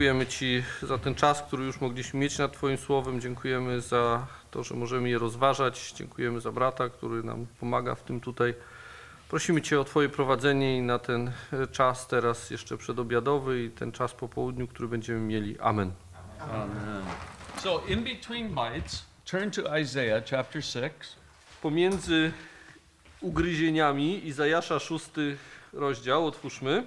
Dziękujemy Ci za ten czas, który już mogliśmy mieć nad Twoim Słowem. Dziękujemy za to, że możemy je rozważać. Dziękujemy za brata, który nam pomaga w tym tutaj. Prosimy Cię o Twoje prowadzenie i na ten czas teraz jeszcze przedobiadowy i ten czas po południu, który będziemy mieli. Amen. Amen. So in between bites, turn to Isaiah chapter 6. Pomiędzy ugryzieniami Izajasza 6 rozdział, otwórzmy.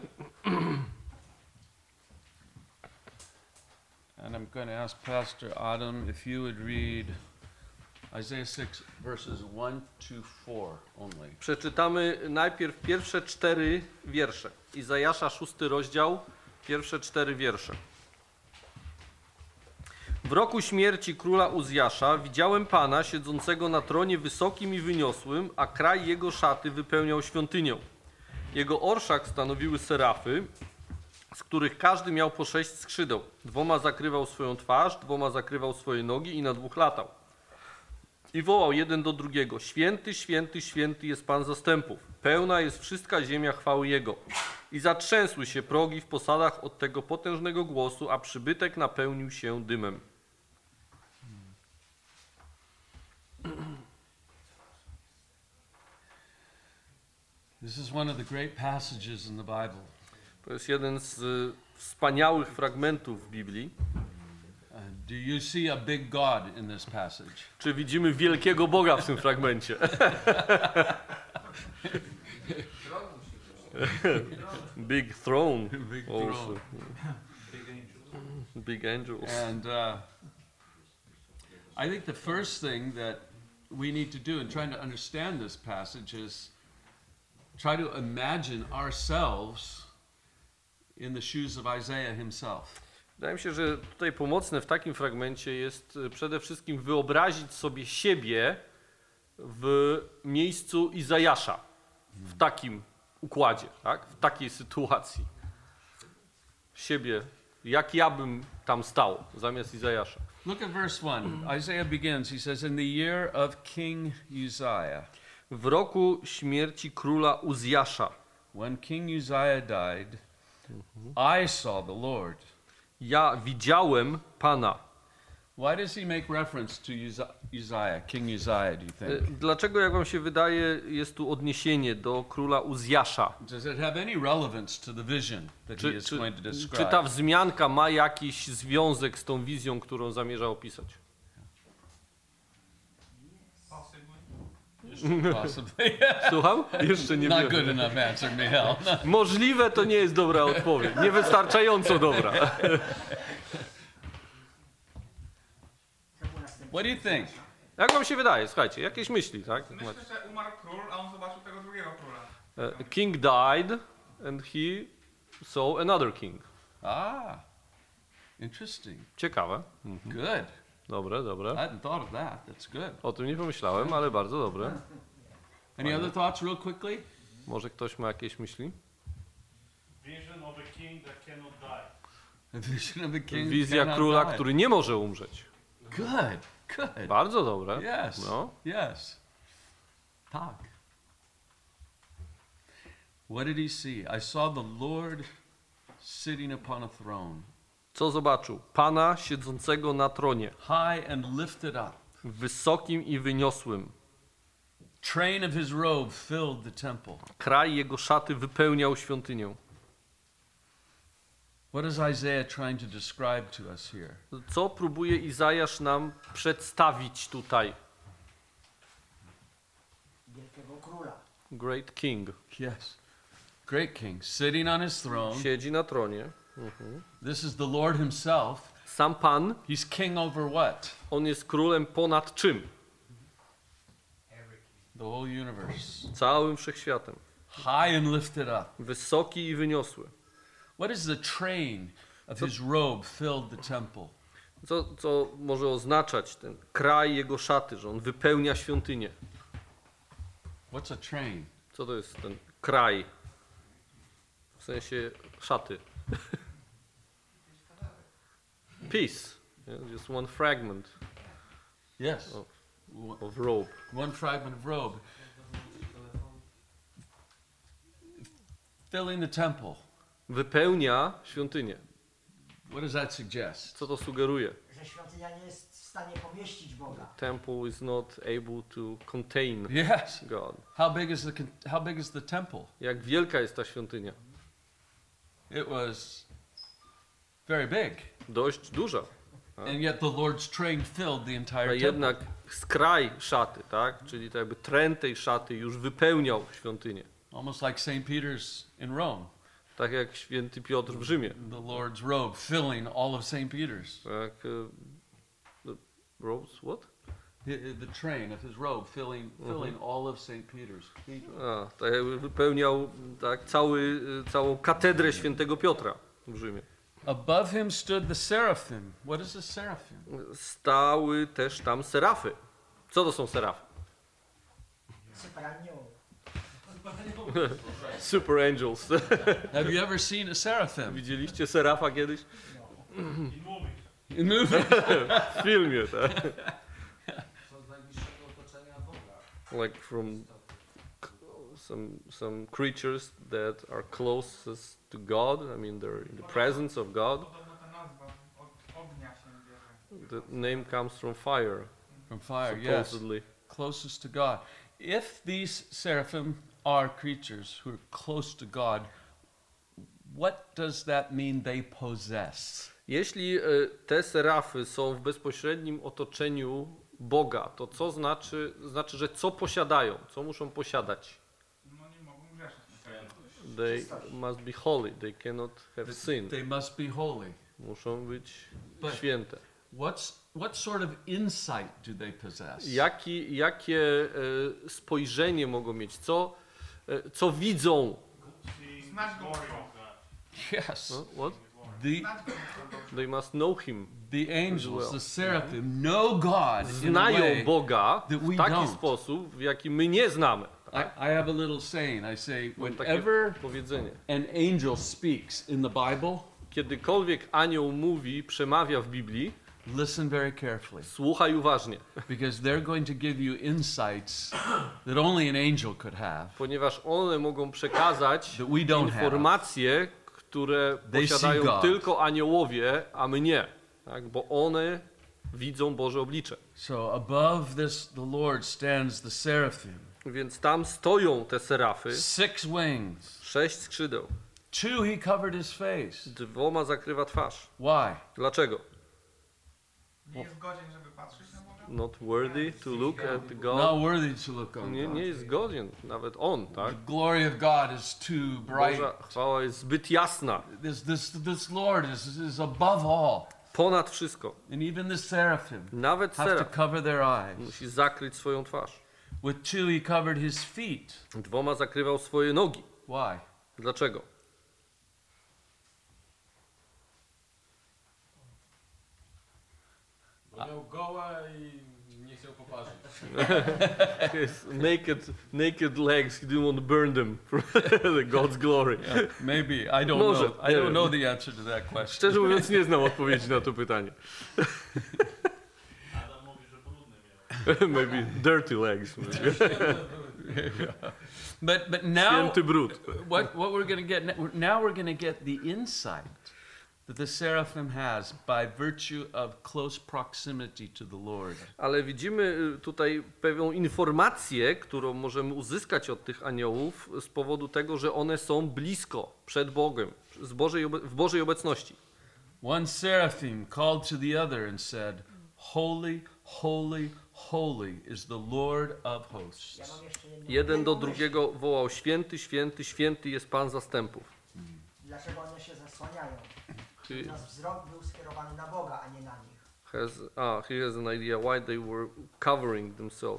And I'm going to ask Pastor Adam if you would read Isaiah 6 verses 1 to 4 only. Przeczytamy najpierw pierwsze 4 wiersze. Izajasza 6 rozdział, pierwsze 4 wiersze. W roku śmierci króla Uzjasza widziałem Pana siedzącego na tronie wysokim i wyniosłym, a kraj jego szaty wypełniał świątynię. Jego orszak stanowiły serafy, z których każdy miał po 6 skrzydeł. 2 zakrywał swoją twarz, 2 zakrywał swoje nogi i na 2 latał. I wołał jeden do drugiego: Święty, święty, święty jest Pan zastępów. Pełna jest wszystka ziemia chwały Jego. I zatrzęsły się progi w posadach od tego potężnego głosu, a przybytek napełnił się dymem. This is one of the great passages in the Bible. To jest jeden z wspaniałych fragmentów w Biblii. Do you see a big God in this passage? Czy widzimy wielkiego Boga w tym fragmencie? Big throne. Big Also. throne. Big angels. And I think the first thing that we need to do in trying to understand this passage is try to imagine ourselves in the shoes of Isaiah himself. Wydaje mi się, że tutaj pomocne w takim fragmencie jest przede wszystkim wyobrazić sobie siebie w miejscu Izajasza, w takim układzie, tak? W takiej sytuacji. Siebie, jak ja bym tam stał zamiast Izajasza. Look at verse 1. Isaiah begins, he says, in the year of King Uzziah. W roku śmierci króla Uzjasza. When King Uzziah died, I saw the Lord. Ja widziałem Pana. Why does he make reference to Uzziah, King Uzziah, do you think? Dlaczego, jak wam się wydaje, jest tu odniesienie do króla Uzjasza? Does it have any relevance to the vision that he is going to Czy describe? ta wzmianka ma jakiś związek z tą wizją, którą zamierza opisać? Possibly. Yeah. Słucham? Jeszcze nie Not wiem. good enough answer, Michal. Możliwe to nie jest dobra odpowiedź. Niewystarczająco dobra. What do you think? Jak wam się wydaje? Słuchajcie, jakieś myśli, tak? Myślę, że umarł król, a on zobaczył tego drugiego króla. King died and he saw another king. Ah, interesting. Ciekawe. Good. Dobre, I dobre. hadn't thought of that. That's good. O tym nie pomyślałem, ale bardzo dobre. Any other thoughts real quickly? Może ktoś ma jakieś myśli? Vision of a king that cannot die. A vision of a king Wizja cannot króla, die. który nie może umrzeć. Good, good. Bardzo dobre. Yes, No. yes. Tak. What did he see? I saw the Lord sitting upon a throne, Co zobaczył? Pana siedzącego na tronie, high and lifted up. wysokim i wyniosłym. Train of his robe filled the temple. Kraj jego szaty wypełniał świątynię. What is Isaiah trying to describe to us here? Co próbuje Izajasz nam przedstawić tutaj? Wielkiego króla. Great King. Yes. Great king sitting on his throne. Siedzi na tronie. This is the Lord himself. Sam Pan, He's king over what? on jest królem ponad czym? The whole universe. Całym wszechświatem. High and lifted up. Wysoki i wyniosły. What is the train of his robe filled the temple? Co może oznaczać ten kraj jego szaty, że on wypełnia świątynię? What's a train? Co to jest ten kraj? W sensie szaty. Piece. Yeah, just one fragment Yes. of robe. One fragment of robe. Filling the temple. Wypełnia świątynię. What does that suggest? Co to sugeruje? Że świątynia nie jest w stanie pomieścić Boga. Temple is not able to contain Yes. God. How big is the temple? Jak wielka jest ta świątynia? It was very big. Dość duża. And yet the Lord's train filled the A entire temple. jednak skraj szaty, tak? Czyli to jakby tren tej szaty już wypełniał świątynię. Almost like St. Peter's in Rome. Tak jak święty Piotr w Rzymie. The Lord's robe filling all of St. Peter's. Tak, the robes, what? The train of his robe filling all of St. Peter's cathedral. A, tak jakby wypełniał tak, całą katedrę świętego Piotra w Rzymie. Above him stood the seraphim. What is a seraphim? Stały też tam serafy. Co to są serafy? Super anioł. Super angels. Have you ever seen a seraphim? Widzieliście serafa kiedyś? In movies. In movies. W filmie, tak? Like from some creatures that are closest to God. I mean, they're in the presence of God. Podobno ta nazwa od ognia się bierze. The name comes from fire, From fire, yes. supposedly. Closest to God. If these seraphim are creatures who are close to God, what does that mean they possess? Jeśli te serafy są w bezpośrednim otoczeniu Boga, to co znaczy, że co posiadają, co muszą posiadać? No nie mogą grzeszyć. They must be holy, they cannot have sin. They must be holy. Muszą być But- święte. What sort of insight do they possess? Jakie spojrzenie mogą mieć? Co widzą? Znać go muszą. Yes. What? The Znać go muszą. They must know him. the angels, well. the seraphim, know God in a Znają way. Boga that we w taki don't. sposób, w jaki my nie znamy. I have a little saying. I say, Mam takie whenever powiedzenie. an angel speaks in the Bible, Kiedykolwiek anioł mówi, przemawia w Biblii, listen very carefully, słuchaj uważnie, because they're going to give you insights that only an angel could have, ponieważ one mogą przekazać that we don't have. informacje, które They see posiadają God. tylko aniołowie, a my nie. Tak? Bo one widzą Boże oblicze. So above this, the Lord stands the seraphim, Więc tam stoją te serafy, 6 wings. 6 skrzydeł. 2 he covered his face. 2 zakrywa twarz. Why? Dlaczego? Nie jest godzien, żeby patrzeć na Boga. Not worthy to look at Not God. worthy to look on Nie God. jest godzien, nawet on, tak? The glory of God is too bright. Boża chwała jest zbyt jasna, This Lord is above all. ponad wszystko. And even the seraphim Nawet have to seraf cover their eyes. musi zakryć swoją twarz. With 2 he covered his feet. 2 zakrywał swoje nogi. Why? Dlaczego? Bo miał goła i nie chciał poparzyć. His naked legs, he didn't want to burn them for the God's glory. Maybe. I don't Może, know. I nie don't wiem. know the answer to that question. Szczerze mówiąc, nie znam odpowiedzi na to pytanie. Adam mówi, że brudny miał. Maybe dirty legs. But now Święty brud. what we're going to get now we're going to get the insight that the seraphim has by virtue of close proximity to the Lord. Ale widzimy tutaj pewną informację, którą możemy uzyskać od tych aniołów z powodu tego, że one są blisko, przed Bogiem, w Bożej obecności. One seraphim called to the other and said, "Holy, holy, holy is the Lord of Ja hosts." mam jeszcze jedną Jeden do jedną myśl. drugiego wołał: Święty, święty, święty jest Pan zastępów. Dlaczego one się zasłaniają? He Nasz wzrok był skierowany na Boga, a nie na nich. he has an idea why they were covering themselves.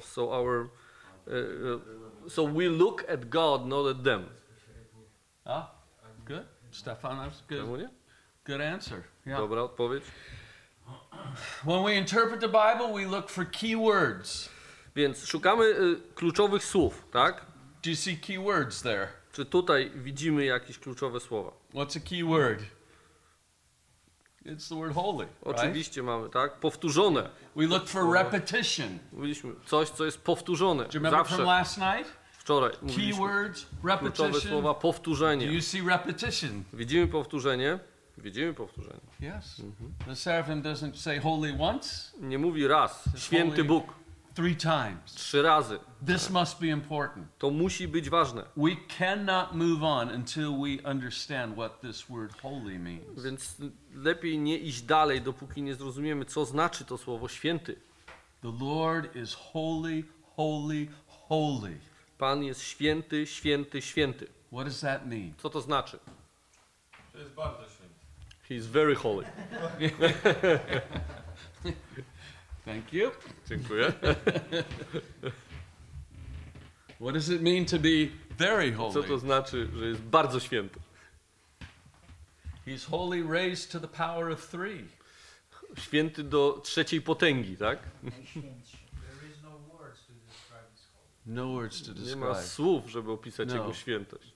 So we look at God, not at them. Ah, good. Stefan, that's Czemu good. nie? Good answer. Yeah. Dobra odpowiedź. When we interpret the Bible, we look for key words. Więc szukamy kluczowych słów, tak? Do you see key words there? Czy tutaj widzimy jakieś kluczowe słowa? What's a key word? It's the word holy, right? Oczywiście mamy, tak? Powtórzone. We look for repetition. Mówiliśmy coś, co jest powtórzone. Do you remember from Zawsze. last night? Wczoraj Key mówiliśmy. words, Kluczowe repetition. słowa, Do powtórzenie. you see repetition? Widzimy powtórzenie. Widzimy powtórzenie. Yes. The seraphim doesn't say holy once, Nie mówi raz, święty holy. Bóg, 3 times. 3 razy. This must be important. To musi być ważne. We cannot move on until we understand what this word holy means. Więc lepiej nie iść dalej, dopóki nie zrozumiemy, co znaczy to słowo święty. The Lord is holy, holy, holy. Pan jest święty, święty, święty. What does that mean? Co to znaczy? To jest bardzo święty. He is very holy. Thank you. Dziękuję. What does it mean to be very Co holy? to znaczy, że jest bardzo święty? He's holy raised to the power of 3. Święty do 3 potęgi, tak? Najświętszy. No words to Nie ma describe. słów, żeby opisać No. jego świętość.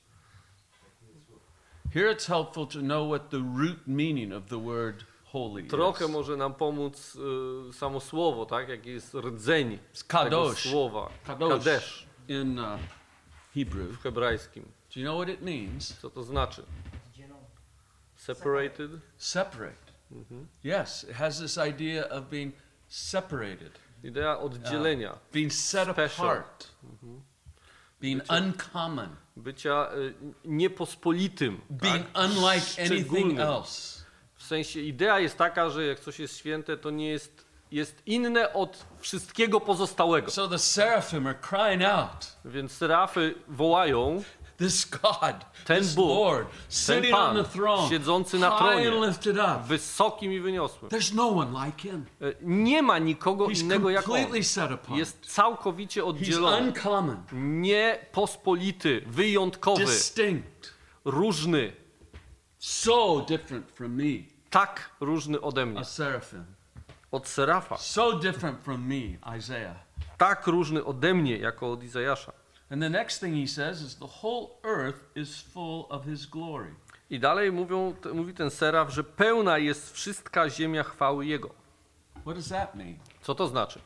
Here it's helpful to know what the root meaning of the word holy Trochę is. może nam pomóc samo słowo, tak? Jaki jest rdzeń It's tego kadosh. słowa. Kadosh Kadesz in Hebrew. w hebrajskim. Do you know what it means? Co to znaczy? Dzielony. Separated? Separate. Yes, it has this idea of being separated, Idea oddzielenia, being set Special. apart, being uncommon, bycia niepospolitym, being tak? unlike anything Szczególnym. else. W sensie idea jest taka, że jak coś jest święte, to nie jest inne od wszystkiego pozostałego. So the seraphim are crying out, Więc serafy wołają, this God, Ten this Bóg, Lord, ten sitting on Pan, the throne, siedzący na high tronie, and lifted up. wysokim i wyniosłym. There's no one like him. Nie ma nikogo He's innego jak on. completely set apart. Jest całkowicie He's oddzielony, uncommon, niepospolity, wyjątkowy, distinct, różny, so different from me, tak różny ode mnie, a seraphim. od serafa, So different from me, Isaiah. tak różny ode mnie, jako od Izajasza. And the next thing he says is the whole earth is full of his glory. I dalej mówi ten seraf, że pełna jest wszystka ziemia chwały Jego. What does that mean? Co to znaczy?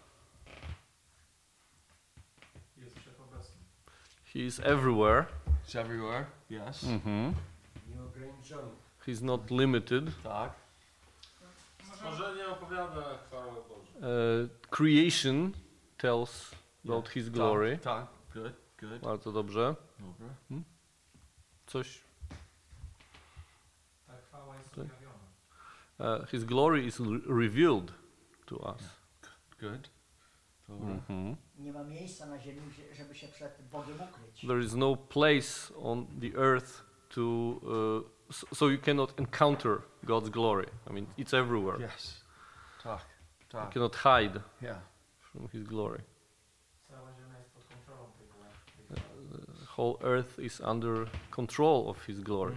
Jest wszechobecny. He is everywhere. It's everywhere. Yes. Nieograniczony. He's not limited. Tak. Stworzenie opowiada chwałę Bożą. Creation tells about His glory. Tak. Good. Good. Bardzo dobrze. Dobra. Coś. Ta chwała jest objawiona. His glory is revealed to us. Good. Dobra. Nie ma miejsca na ziemi, żeby się przed Bogiem ukryć. There is no place on the earth to so you cannot encounter God's glory. I mean, it's everywhere. Yes. Tak. You Tak. cannot hide Yeah. from His glory. Cała ziemia jest pod kontrolą tego. The whole earth is under control of His glory.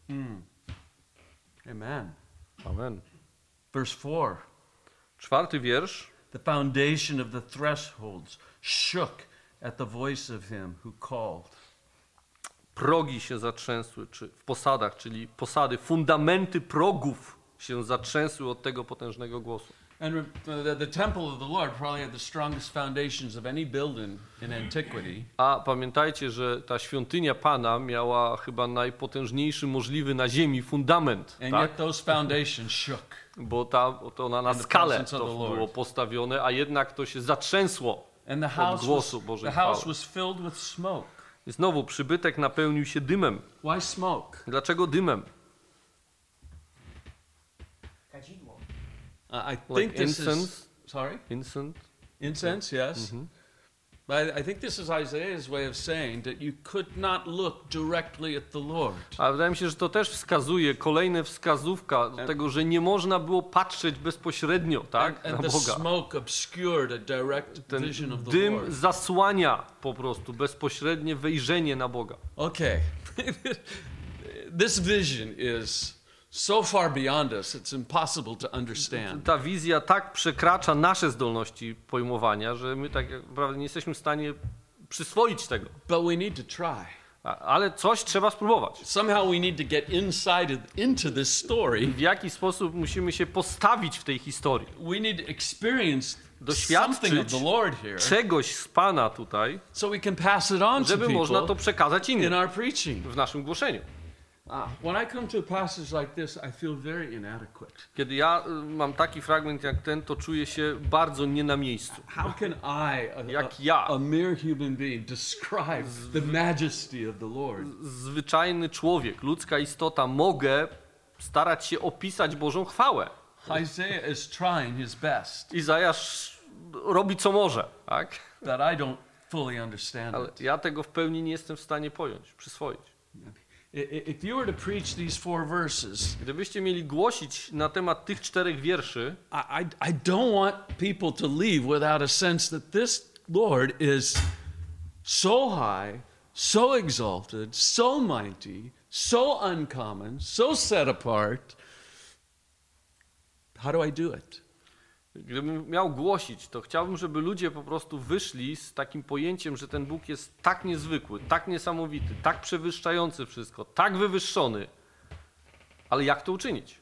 Amen. Amen. Verse 4. 4. wiersz. The foundation of the thresholds shook at the voice of him who called. Progi się zatrzęsły, czy w posadach, czyli posady, fundamenty progów się zatrzęsły od tego potężnego głosu. And the temple of the Lord probably had the strongest foundations of any building in antiquity. A pamiętajcie, że ta świątynia Pana miała chyba najpotężniejszy możliwy na ziemi fundament, And tak? yet those foundations shook. Bo to ona na In the skalę presence of to the Lord. było postawione, a jednak to się zatrzęsło And the od house głosu was, Bożej the house chwały. was filled with smoke. I znowu przybytek napełnił się dymem. Why smoke? Dlaczego dymem? Kadzidło. I think Like this incense? is sorry? Incense? Incense, yes. But I think this is Isaiah's way of saying that you could not look directly at the Lord. A wydaje mi się, że to też wskazuje, kolejna wskazówka do tego, że nie można było patrzeć bezpośrednio, tak, And na the Boga. smoke obscured a direct Ten vision of the dym Lord. zasłania po prostu bezpośrednie wejrzenie na Boga. Okay. This vision is so far beyond us, it's impossible to understand. Ta wizja tak przekracza nasze zdolności pojmowania, że my tak naprawdę nie jesteśmy w stanie przyswoić tego. But we need to try. Ale coś trzeba spróbować. Somehow we need to get into this story. W jaki sposób musimy się postawić w tej historii. We need to experience Doświadczyć something of the Lord here, czegoś z Pana tutaj, so we can pass it on to żeby można to people przekazać in innym our preaching. w naszym głoszeniu. When I come to a passage like this, I feel very inadequate. Kiedy ja mam taki fragment jak ten, to czuję się bardzo nie na miejscu. How can I, Jak ja, a mere human being, describe the majesty of the Lord? zwyczajny człowiek, ludzka istota, mogę starać się opisać Bożą chwałę? Isaiah is trying his best, Izajasz robi co może, tak? that I don't fully understand Ale it. ja tego w pełni nie jestem w stanie pojąć, przyswoić. If you were to preach these 4 verses, Gdybyście mieli głosić na temat tych 4 wierszy, I don't want people to leave without a sense that this Lord is so high, so exalted, so mighty, so uncommon, so set apart. How do I do it? gdybym miał głosić, to chciałbym, żeby ludzie po prostu wyszli z takim pojęciem, że ten Bóg jest tak niezwykły, tak niesamowity, tak przewyższający wszystko, tak wywyższony. Ale jak to uczynić?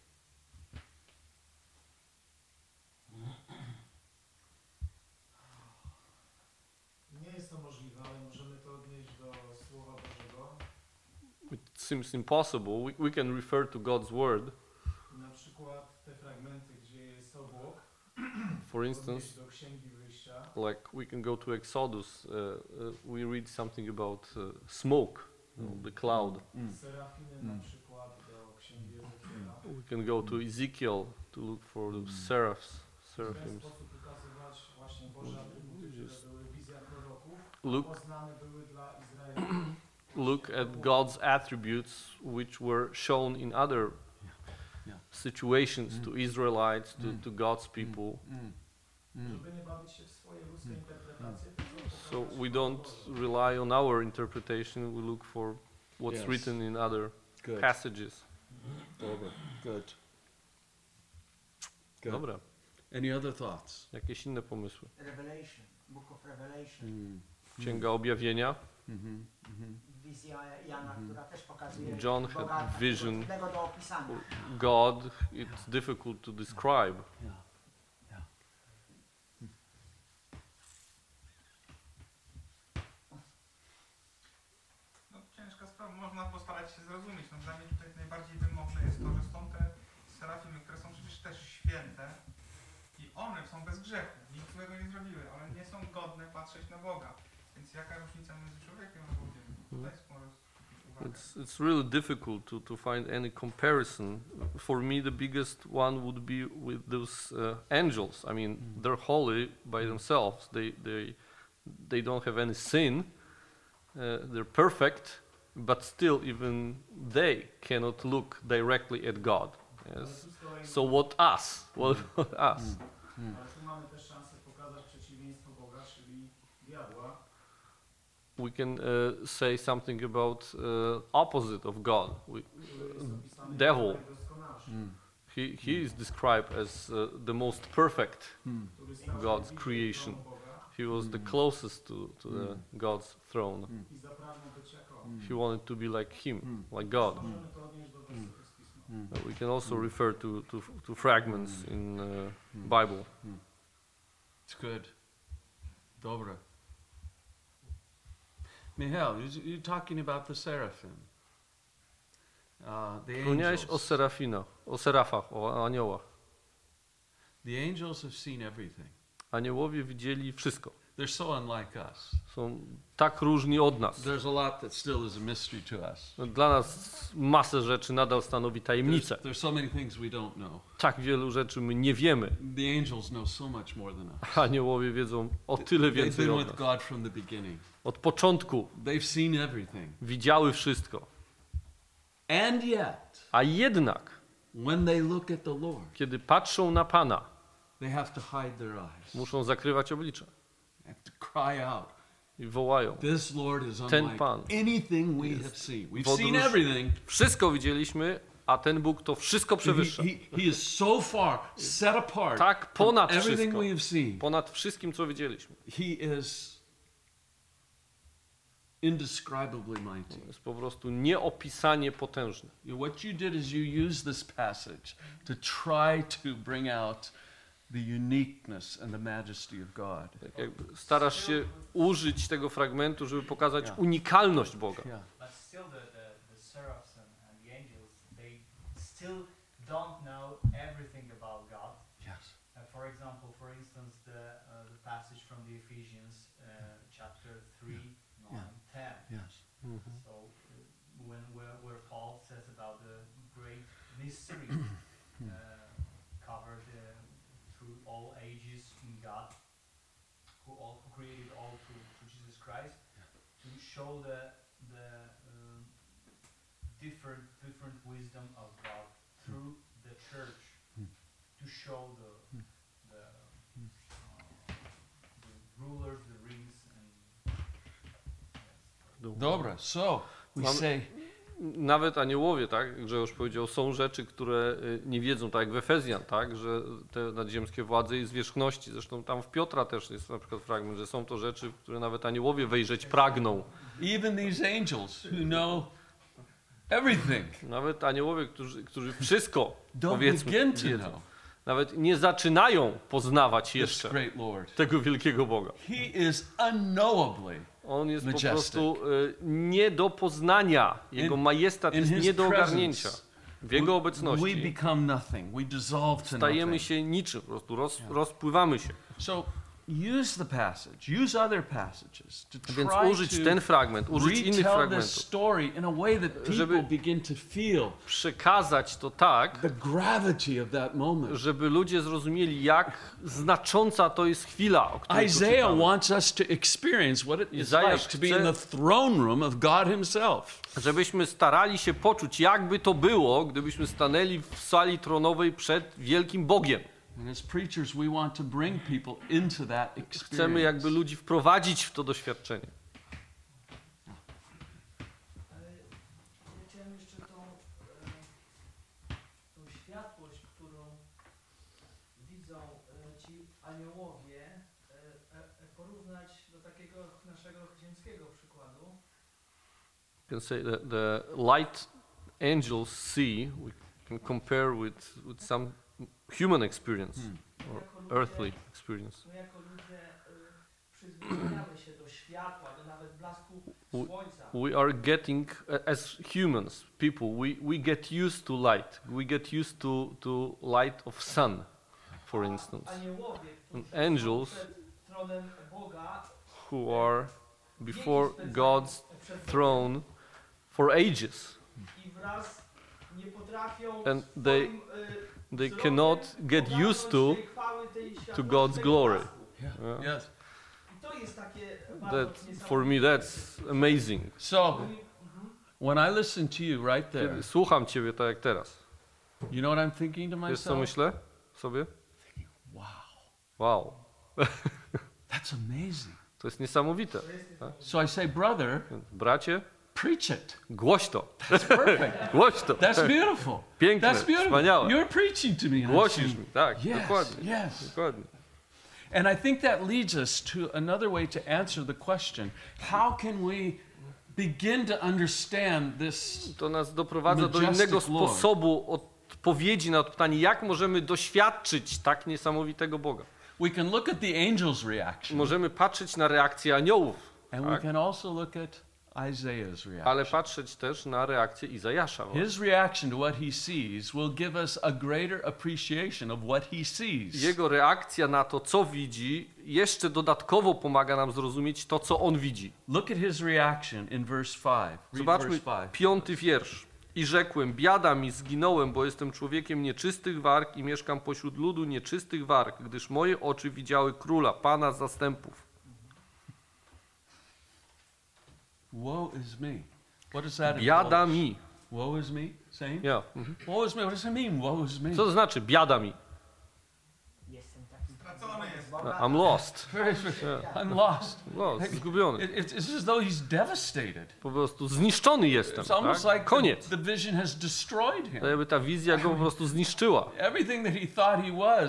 Nie jest to możliwe, ale możemy to odnieść do Słowa Bożego. It seems impossible. We can refer to God's word. Na przykład te fragmenty, gdzie jest obłok, For odnieść instance, do Księgi Wyjścia. like we can go to Exodus, we read something about smoke, the cloud. Serafiny na przykład do Księgi Ezechiela. We can go to Ezekiel to look for the W ten seraphims. sposób ukazywać właśnie Boże atrybuty, które były w wizjach proroków, Look, poznane były dla Izraela. look at God's attributes which were shown in other situations to Israelites, to God's people. Żeby nie bawić się w swoje ludzkie interpretacje, tylko So pokazać we don't rely on our interpretation, we look for what's Yes. written in other Good. passages. Good. Dobra, Any other thoughts? jakieś inne pomysły? Revelation, Book of Revelation, Księga Objawienia. wizja Jana, która też pokazuje John Boga had takiego vision. trudnego do opisania. God, it's difficult to describe. No, ciężka sprawa, można postarać się zrozumieć. No, dla mnie tutaj najbardziej wymowne jest to, że są te serafimy, które są przecież też święte i one są bez grzechu, nic złego nie zrobiły, ale nie są godne patrzeć na Boga. Więc jaka różnica między człowiekiem a Bogiem? Tutaj może uwagę. It's really difficult to find any comparison. For me, the biggest one would be with those angels. I mean, they're holy by themselves. They don't have any sin. They're perfect, but still, even they cannot look directly at God. Yes. So what us? What us? Ale tu mamy też szansę pokazać przeciwieństwo Boga, czyli diabła. We can say something about opposite of God. Który jest opisany devil. jako najdoskonalszy, He is described as the most perfect. który stał się God's bliżej creation. tronu Boga He was the closest to the God's throne. i zapragnął być jak on. He wanted to be like him, like God. Możemy to odnieść do wersetów z Pisma. We can also refer to fragments in Bible. It's good. Dobra. Michał, you're talking about the seraphim. The Wspomniałeś o angels. o serafach, o aniołach. The angels have seen everything. Aniołowie widzieli wszystko. They're so unlike us. Są tak różni od nas. There's a lot that still is a mystery to us. Dla nas masę rzeczy nadal stanowi tajemnicę. There's so many things we don't know. Tak wielu rzeczy my nie wiemy. The angels know so much more than us. Aniołowie wiedzą o tyle They've więcej been od with nas. God from the beginning. Od początku They've seen everything. widziały wszystko. And yet, A jednak, when they look at the Lord, kiedy patrzą na Pana, they have to hide their eyes. muszą zakrywać oblicze They have to cry out. i wołają. This Lord is Ten unlike Pan anything we have seen. We've w seen odróż- everything. Wszystko widzieliśmy, a ten Bóg to wszystko przewyższa. He is so far set apart Tak, from ponad everything wszystko. we have seen. Ponad wszystkim, co widzieliśmy. He is indescribably mighty. Jest po prostu nieopisanie potężny. What you did is you used this passage to try to bring out the uniqueness and the majesty of God. Tak jakby starasz się użyć tego fragmentu, żeby pokazać Yeah. unikalność Boga. Yeah. But still, the seraphs and still don't know everything about God. Yes. For example, for instance, the passage from the Ephesians chapter 3, 9, 10. Yes. So where Paul says about the great mystery covered through all ages in God, who created all through Jesus Christ, to show the different wisdom of God through the church, to show the rulers, the rings, and Dobra, so we Mam- say, Nawet aniołowie, tak, Grzegorz powiedział, są rzeczy, które nie wiedzą, tak jak w Efezjan, tak, że te nadziemskie władze i zwierzchności, zresztą tam w Piotra też jest na przykład fragment, że są to rzeczy, w które nawet aniołowie wejrzeć pragną. even these angels who know everything Nawet aniołowie, którzy wszystko, don't powiedzmy, begin to wiedzą, know nawet nie zaczynają poznawać this jeszcze great Lord. tego wielkiego Boga. He is unknowably On jest po Majestic. prostu nie do poznania. Jego In- majestat in jest his nie do ogarnięcia. presence. W Jego We obecności become nothing. We dissolve to stajemy nothing. się niczym, po prostu rozpływamy się. So use the passage, use other passages to Więc try użyć to ten fragment, użyć innych retell this fragmentów, story in a way that people Żeby- begin to feel przekazać to tak, the gravity of that moment. żeby ludzie zrozumieli, jak znacząca to jest chwila, o której tu Isaiah czytamy. wants us to experience what it is Izajasz like to be in chce- the throne room of God himself. Żebyśmy starali się poczuć, jakby to było, gdybyśmy stanęli w sali tronowej przed wielkim Bogiem. And as preachers, we want to bring people into that Chcemy experience. jakby ludzi wprowadzić w to doświadczenie. Ale ja chciałem jeszcze tą światłość, którą widzą ci aniołowie, porównać do takiego naszego ziemskiego przykładu. You can say that the light angels see, we can compare with some human experience or earthly experience. My jako ludzie przyzwyczajamy się do światła, do nawet blasku słońca. We are getting, as humans, people, we get used to light. We get used to light of sun, for instance, Aniołowie, którzy angels są przed tronem Boga, who are before God's throne for ages. i wraz nie potrafią And swoim, They wzrokiem cannot get ogarnąć used to tej chwały, tej światłości, God's tego glory. blasku. Yeah. Yes. I to jest takie bardzo That for niesamowite. me that's amazing. So, when I listen to you right there, Kiedy słucham ciebie tak jak teraz. you know what I'm thinking to Wiesz co myself? myślę sobie? Wow, Wow, that's amazing. to jest niesamowite. So I say, brother, Bracie, preach it. głoś to. That's perfect. Głoś to. That's beautiful. Piękne, That's beautiful. wspaniałe. You're preaching to me. I'm Głosisz saying, mi, tak, yes, dokładnie. yes. Dokładnie. And I think that leads us to another way to answer the question, how can we begin to understand this? To nas doprowadza do Majestic innego Lord. sposobu odpowiedzi na to pytanie, jak możemy doświadczyć tak niesamowitego Boga. We can look at the angel's reaction, Możemy patrzeć na reakcję aniołów, and we tak? can also look at Isaiah's reaction. ale patrzeć też na reakcję Izajasza. His reaction to what he sees will give us a greater appreciation of what he sees. Jego reakcja na to, co widzi, jeszcze dodatkowo pomaga nam zrozumieć to, co on widzi. Look at his reaction in verse 5. Read Zobaczmy verse 5. 5. wiersz. I rzekłem, biada mi, zginąłem, bo jestem człowiekiem nieczystych warg i mieszkam pośród ludu nieczystych warg, gdyż moje oczy widziały króla, Pana zastępów. Woe is me. What does that Biada imply? mi. Woe is me? Saying? Ja. Woe is me. What does it mean? Woe is me. Co to znaczy biada mi? Jestem taki Stracony jest. I'm lost. I'm lost. Lost, zgubiony. It's as though he's devastated. Po prostu zniszczony jestem. It's almost Tak? like Koniec. the vision has destroyed him. To jakby ta wizja go po prostu zniszczyła. Everything that he thought he was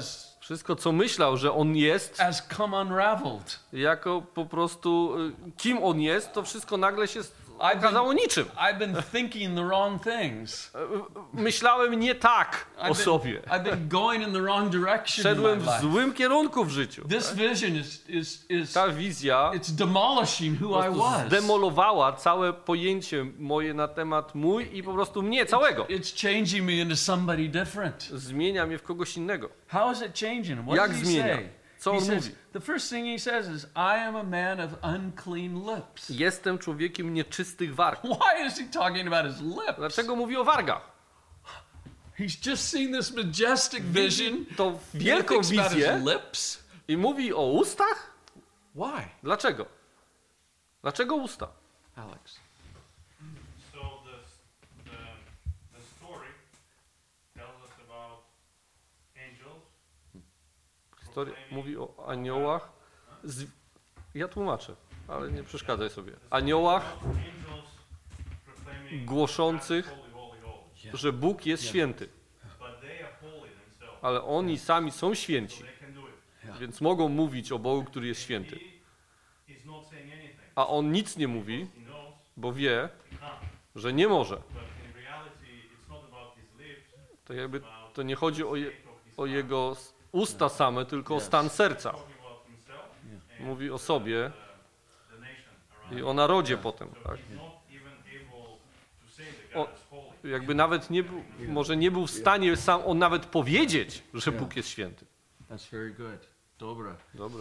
Wszystko, co myślał, że on jest, has come unraveled. jako po prostu kim on jest, to wszystko nagle się okazało niczym. I've been thinking the wrong things. Myślałem nie tak o sobie. I've been going in the wrong direction in Szedłem my w life. złym kierunku w życiu. This vision is Ta wizja it's demolishing who po I prostu was. zdemolowała całe pojęcie moje na temat mój i po prostu mnie całego. It's changing me into somebody different. Zmienia mnie w kogoś innego. How is it changing? What Jak does he zmienia? say? Co He on says, mówi? the first thing he says is, I am a man of unclean lips. Jestem człowiekiem nieczystych warg. Why is he talking about his lips? Dlaczego mówi o wargach? He's just seen this majestic vision. To He wielką thinks about his wizję lips. i mówi o ustach? Why? Dlaczego? Dlaczego usta? Alex. So the story tells us about angels. Historia mówi o aniołach. Ja tłumaczę, ale nie przeszkadzaj sobie. Aniołach Angels proclaiming głoszących, holy, holy, holy. że Bóg jest święty, But they are holy themselves. ale oni sami są święci, They can do it. więc mogą mówić o Bogu, który jest święty. He is not saying anything. A on nic nie mówi, He knows bo wie, he can't. że nie może. But in reality, it's not about his lips, To jakby about to nie chodzi o, the state of his o heart. jego usta same, tylko o stan serca. Talking about himself and Mówi o sobie the nation around i o narodzie potem. So Tak? he's not even able to say that O- God is holy. Jakby nawet nie był, może nie był w stanie sam on nawet powiedzieć, że Bóg jest święty. That's very good. Dobra. Dobra.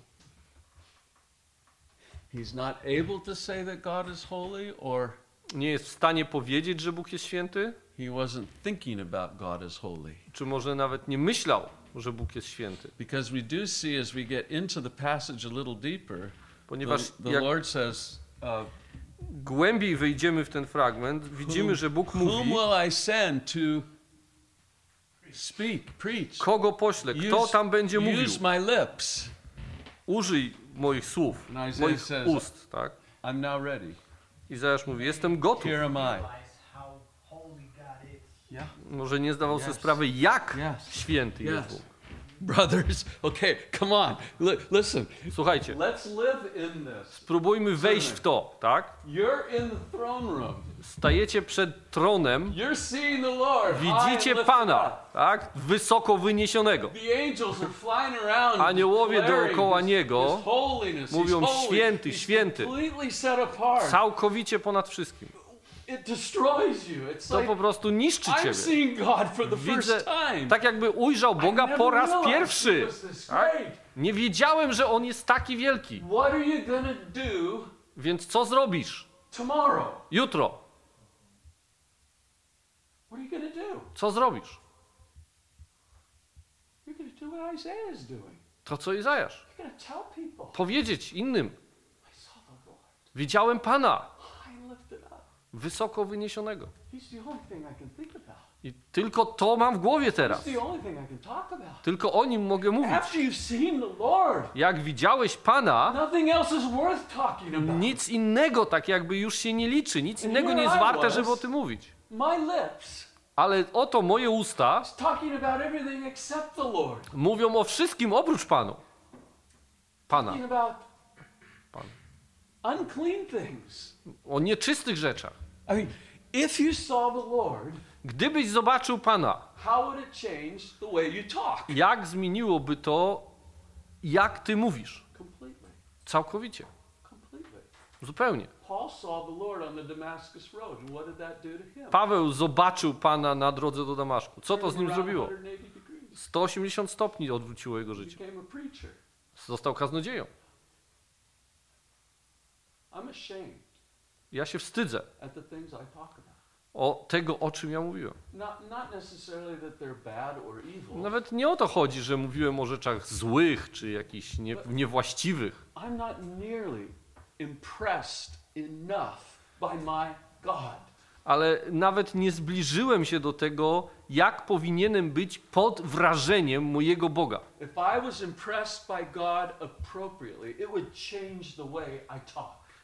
He's not able to say that God is holy, or Nie jest w stanie powiedzieć, że Bóg jest święty, he wasn't thinking about God as holy. czy może nawet nie myślał, że Bóg jest święty. Because we do see as we get into the passage a little deeper, Ponieważ the jak Lord says, głębiej wejdziemy w ten fragment, widzimy, że Bóg whom mówi, will I send to speak, preach? kogo poślę, kto tam będzie mówił. Use my lips. Użyj moich słów, And Isaiah moich says, ust. Tak? I'm now ready. Izajasz mówi, jestem gotów. Here am I. Realize how holy God is. Yeah. Może nie zdawał sobie Yes. sprawy, jak Yes. święty jest Yes. Bóg. Brothers, okay, come on. Listen, Słuchajcie, let's live in this. spróbujmy wejść w to, tak? You're in the throne room. Stajecie przed tronem, You're seeing the Lord. high and widzicie lifted Pana, up. tak? Wysoko wyniesionego. The angels are flying around. Aniołowie declaring dookoła his Niego holiness. mówią, He's holy. święty, He's święty. completely set apart. Całkowicie ponad wszystkim. It destroys you. It's To like po prostu niszczy I'm ciebie. seeing God for the Widzę, first time. tak jakby ujrzał Boga I never po raz realized pierwszy. he was this Tak? great. Nie wiedziałem, że On jest taki wielki. What are you gonna do Więc co zrobisz? tomorrow? Jutro. What are you gonna do? Co zrobisz? You're gonna do what Isaiah is doing. To co Izajasz. You're gonna tell people. Powiedzieć innym. I saw the Lord Widziałem Pana. high and lifted up. Wysoko wyniesionego. He's the only thing I can think about. I tylko to mam w głowie teraz. He's the only thing I can talk about. Tylko o Nim mogę mówić. After you've seen the Lord, Jak widziałeś Pana, nothing else is worth talking about. nic innego tak jakby już się nie liczy. Nic innego nie jest warte, żeby o tym mówić. My lips Ale oto moje usta is talking about everything except the Lord. mówią o wszystkim oprócz Pana. Talking about Pan. unclean things. O nieczystych rzeczach. I mean, if you saw the Lord, Gdybyś zobaczył Pana, how would it change the way you talk? jak zmieniłoby to, jak Ty mówisz? Completely. Całkowicie. Completely. Zupełnie. Paul saw the Lord on the Damascus road, and what did that do to him? Paweł zobaczył Pana na drodze do Damaszku. Co to z nim Turned zrobiło? around 180 degrees. 180 stopni odwróciło jego życie. Became a preacher. Został kaznodzieją. I'm ashamed Ja się wstydzę at the things I talk about. o tego, o czym ja mówiłem. Not necessarily that they're bad or evil. Nawet nie o to chodzi, że mówiłem o rzeczach złych czy jakichś niewłaściwych. I'm not nearly impressed enough by my God. Ale nawet nie zbliżyłem się do tego, jak powinienem być pod wrażeniem mojego Boga. If I was impressed by God appropriately, it would change the way I talk.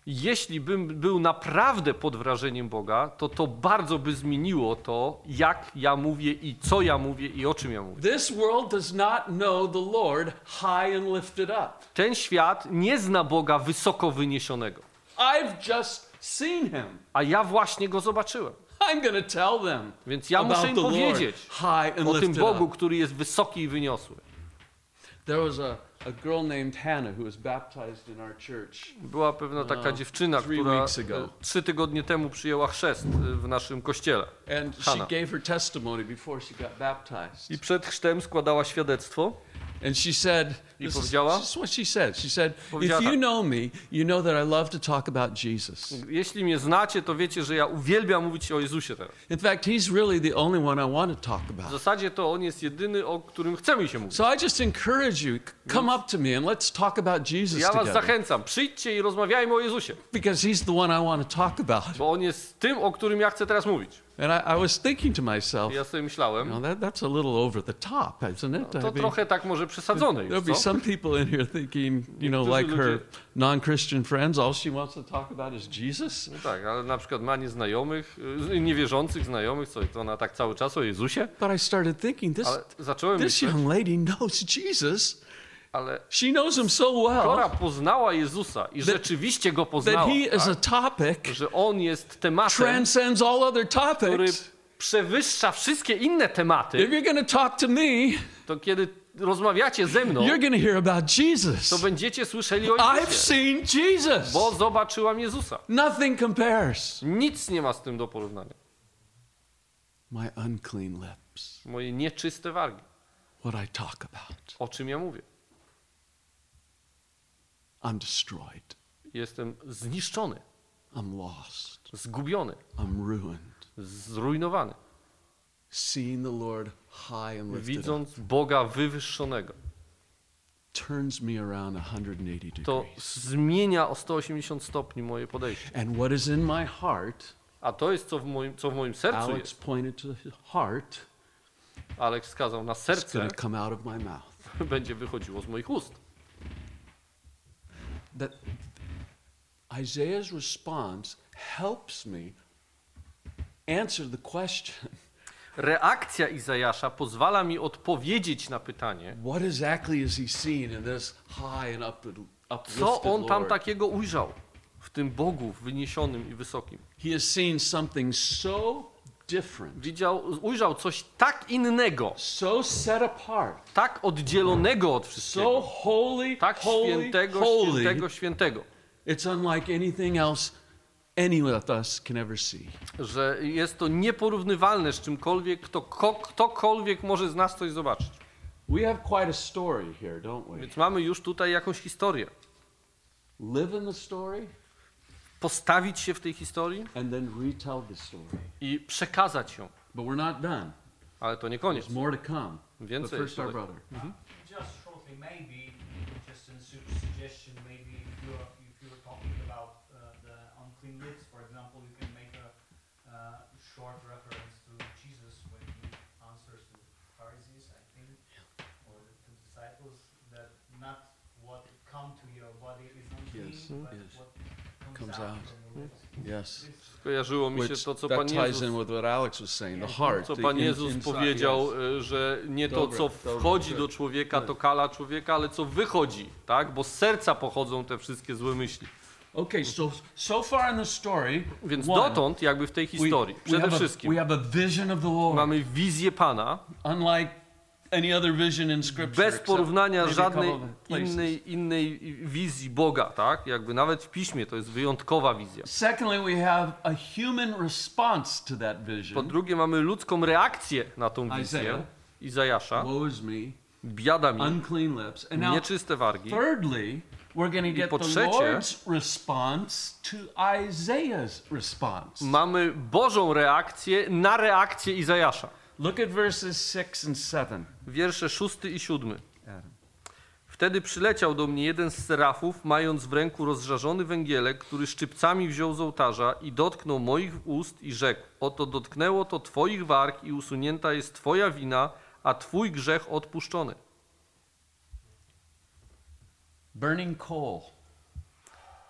Jeśli bym był naprawdę pod wrażeniem Boga, to bardzo by zmieniło to, jak ja mówię i co ja mówię i o czym ja mówię. This world does not know the Lord high and lifted up. Ten świat nie zna Boga wysoko wyniesionego, I've just seen him. a ja właśnie Go zobaczyłem. I'm going to tell them Więc ja muszę about im the Lord powiedzieć high and o tym lifted Bogu, up. który jest wysoki i wyniosły. There was a girl named Hannah who was baptized in our church. Była pewna taka dziewczyna, 3 która weeks ago. 3 tygodnie temu przyjęła chrzest w naszym kościele. And she Hannah. gave her testimony before she got baptized. I przed chrztem składała świadectwo. And she said, I this powiedziała? is what she said. She said, Powiedziała if you tak. know me, you know that I love to talk about Jesus. Jeśli mnie znacie, to wiecie, że ja uwielbiam mówić o Jezusie teraz. In fact, he's really the only one I want to talk W about. zasadzie to On jest jedyny, o którym chce mi się mówić. So I just encourage you, come up to me and let's talk about Jesus Ja was together. zachęcam, przyjdźcie i rozmawiajmy o Jezusie, Because he's the one I want to talk about. bo On jest tym, o którym ja chcę teraz mówić. And I was thinking to myself, I ja sobie myślałem, that's a little over the top, isn't it? to I mean, trochę tak może przesadzone there'll jest, be co? some people in here thinking, Niektórzy like her ludzie- non-Christian friends, all she wants to talk about is Jesus. No tak, ale na przykład ma nieznajomych, niewierzących znajomych, co to ona tak cały czas o Jezusie, But I started thinking, ale zacząłem this myśleć, young lady knows Jesus. ale She knows him so Kora well poznała Jezusa i rzeczywiście Go that poznała, he is a tak? topic, Że On jest tematem, transcends all other który topics. przewyższa wszystkie inne If tematy, you're going to talk to me, to kiedy rozmawiacie ze mną, you're going to hear about Jesus. to będziecie słyszeli o I've Jezusie, seen Jesus. bo zobaczyłam Jezusa. Nothing compares. Nic nie ma z tym do porównania. My unclean lips, Moje nieczyste wargi. what I talk about. O czym ja mówię? I'm destroyed. Jestem zniszczony, I'm lost. zgubiony, I'm ruined. zrujnowany. Seeing the Lord high and lifted up Widząc Boga wywyższonego, turns me around 180 to degrees. zmienia o 180 stopni moje podejście. And what is in my heart, A to jest, co w moim sercu Alex jest. pointed to his heart, Aleks wskazał na it's serce, going to come out of my mouth. będzie wychodziło z moich ust. That Isaiah's response helps me answer the question, Reakcja Izajasza pozwala mi odpowiedzieć na pytanie, what exactly is he seeing in this high and uplifted co on tam Lord? takiego ujrzał w tym Bogu wyniesionym i wysokim. He has seen something so different, Ujrzał coś tak innego, so set apart, tak oddzielonego od so wszystkiego, holy, tak holy, świętego, holy. świętego, świętego, It's unlike anything else any of us can ever see. że jest to nieporównywalne z czymkolwiek, ktokolwiek może z nas coś zobaczyć. We have quite a story here, don't we? Więc mamy już tutaj jakąś historię. Live in the story Postawić się w tej historii and then retell the story. i przekazać ją. But we're not done. Ale to nie koniec. There's more to come. But Więcej first jest our tutaj. brother. Just shortly, maybe just a suggestion. Maybe if you're talking about the unclean lips, for example, you can make a short reference to Jesus when he answers to the Pharisees, I think, or to disciples, that not what come to your body is unclean, Yes, but yes. what Comes comes out out. from your lips. Yes. Kojarzyło mi się Which to, co that Pan ties in Jezus, with what Alex was saying, the heart. co the Pan in- Jezus inside, powiedział, yes. że nie to, Dobra, co dobra, wchodzi good, do człowieka, good. to kala człowieka, ale co wychodzi, tak? Bo z serca pochodzą te wszystkie złe myśli. Okay, so far in the story, Więc one, dotąd, jakby w tej historii, przede wszystkim we have a vision of the Lord, mamy wizję Pana, unlike any other vision in Scripture. bez except porównania maybe a żadnej couple of places. innej wizji Boga, tak? Jakby nawet w Piśmie to jest wyjątkowa wizja. Secondly, we have a human response to that Po vision. drugie, mamy ludzką reakcję na tą wizję Isaiah. Izajasza. Woe is me, Biada mi, unclean lips. And now, nieczyste wargi. thirdly, we're going to get po the trzecie, Lord's response to Isaiah's response. Mamy Bożą reakcję na reakcję Izajasza. Look at verses 6 and 7. Wiersze 6 i 7. Adam. Wtedy przyleciał do mnie jeden z serafów, mając w ręku rozżarzony węgielek, który szczypcami wziął z ołtarza i dotknął moich ust i rzekł: oto dotknęło to twoich warg i usunięta jest twoja wina, a twój grzech odpuszczony. Burning coal.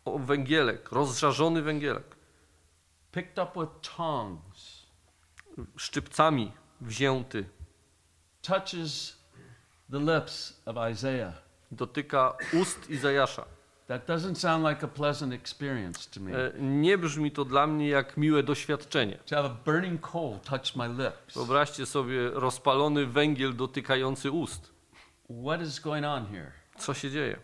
O węgielek, rozżarzony węgielek. Picked up with tongs. Szczypcami wzięty. Touches the lips of Isaiah. Dotyka ust Izajasza. That doesn't sound like a pleasant experience to me. Nie brzmi to dla mnie jak miłe doświadczenie. To have a burning coal touch my lips. Wyobraźcie sobie rozpalony węgiel dotykający ust. What is going on here? Co się dzieje?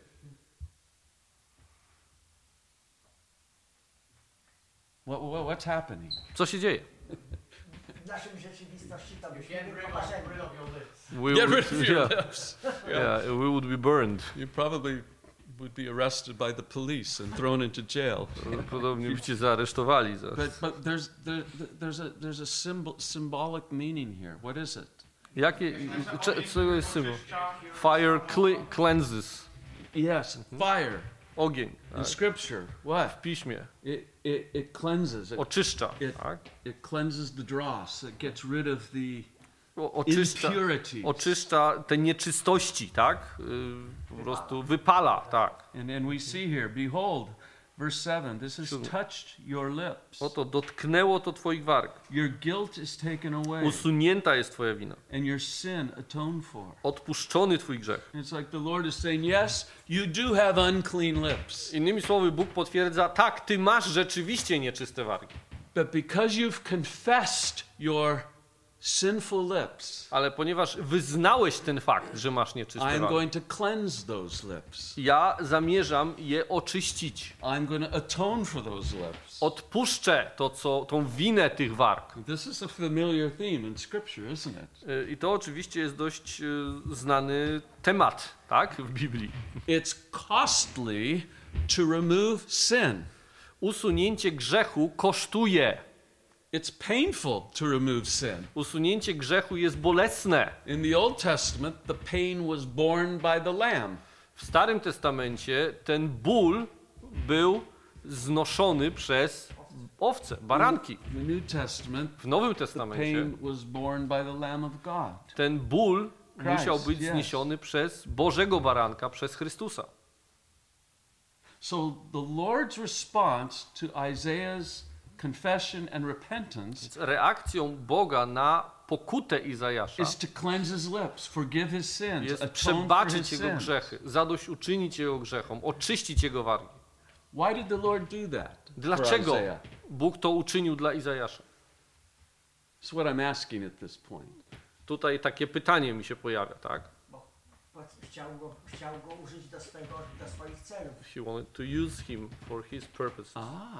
What's happening? Co się dzieje? W naszym rzeczywistości to byśmy Get byli rid poparzeni. of your lips. We Get would- rid of your yeah, lips. yeah, we would be burned. You probably would be arrested by the police and thrown into jail. Podobnie byście zaaresztowali. But there's a symbolic meaning here. What is it? Jakie, co jest symbol? Fire cleanses. Yes, fire. Ogień. In Tak? Scripture, what? W piśmie. It cleanses. Oczyszcza. It, Tak? it cleanses the dross. It gets rid of the Oczyszcza, impurities. oczyszcza te nieczystości, tak? Po prostu wypala, tak. And we see here, behold, verse 7, this has touched your lips. Oto dotknęło to twoich warg. Your guilt is taken away, Usunięta jest twoja wina. and your sin atoned for. Odpuszczony twój grzech. It's like the Lord is saying, yes, you do have unclean lips, Innymi słowy, Bóg potwierdza, tak, ty masz rzeczywiście nieczyste wargi. but because you've confessed your sinful lips, Ale ponieważ wyznałeś ten fakt, że masz nieczyste I'm wargi, going to cleanse those lips. ja zamierzam je oczyścić. I'm going to atone for those lips. Odpuszczę tą winę tych warg. This is a familiar theme in Scripture, isn't it? I to oczywiście jest dość znany temat, tak, w Biblii. It's costly to remove sin. Usunięcie grzechu kosztuje. It's painful to remove sin. Usunięcie grzechu jest bolesne. In the Old Testament, the pain was borne by the lamb. W Starym Testamencie ten ból był znoszony przez owce, baranki. In the New Testament, W Nowym the Testamencie pain was borne by the Lamb of God. ten ból Christ, musiał być yes. zniesiony przez Bożego baranka, przez Chrystusa. So the Lord's response to Isaiah's confession and repentance Reakcją Boga na pokutę Izajasza is to cleanse his lips, forgive his sins, jest atone for przebaczyć his jego sins. grzechy, zadośćuczynić jego grzechom, oczyścić jego wargi. Why did the Lord do that for Dlaczego Isaiah? Bóg to uczynił dla Izajasza? That's what I'm asking at this point. Tutaj takie pytanie mi się pojawia, tak? Chciał go użyć do swoich celów. He wanted to use him for his purpose.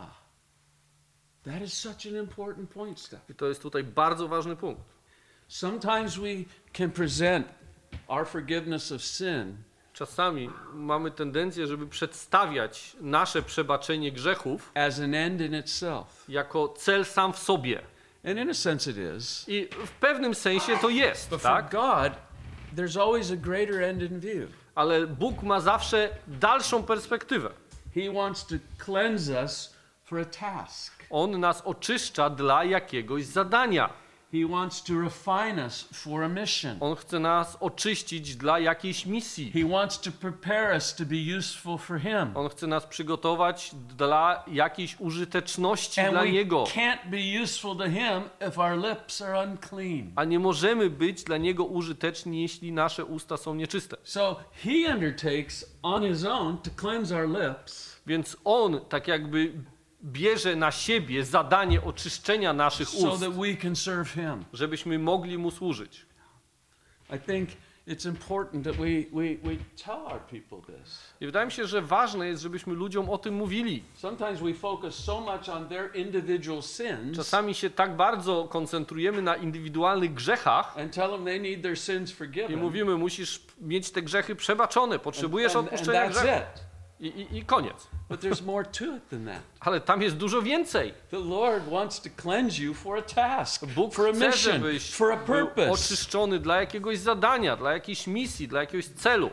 That is such an important point, Steph. I to jest tutaj bardzo ważny punkt. Sometimes we can present our forgiveness of sin Czasami mamy tendencję, żeby przedstawiać nasze przebaczenie grzechów as an end in itself. jako cel sam w sobie. And in a sense it is. I w pewnym sensie to jest, But for tak? God, there's always a greater end in view. Ale Bóg ma zawsze dalszą perspektywę. He wants to cleanse us for a task. On nas oczyszcza dla jakiegoś zadania. He wants to refine us for a mission. On chce nas oczyścić dla jakiejś misji. He wants to prepare us to be useful for Him. On chce nas przygotować dla jakiejś użyteczności And dla we Niego. can't be useful to Him if our lips are unclean. A nie możemy być dla Niego użyteczni, jeśli nasze usta są nieczyste. So He undertakes on His own to cleanse our lips Więc On tak jakby bierze na siebie zadanie oczyszczenia naszych so ust, that we can serve Him. żebyśmy mogli Mu służyć. I think it's important that we tell our people this. I wydaje mi się, że ważne jest, żebyśmy ludziom o tym mówili. Sometimes we focus so much on their individual sins Czasami się tak bardzo koncentrujemy na indywidualnych grzechach and tell them they need their sins i forgiven. mówimy, musisz mieć te grzechy przebaczone, potrzebujesz and odpuszczenia that's grzechu. it. I koniec. But there's more to it than that. Ale tam jest dużo więcej. The Lord wants to cleanse you for a task, Bóg for a chce, mission, żebyś for a był purpose. oczyszczony dla jakiegoś zadania, dla jakiejś misji, dla jakiegoś celu.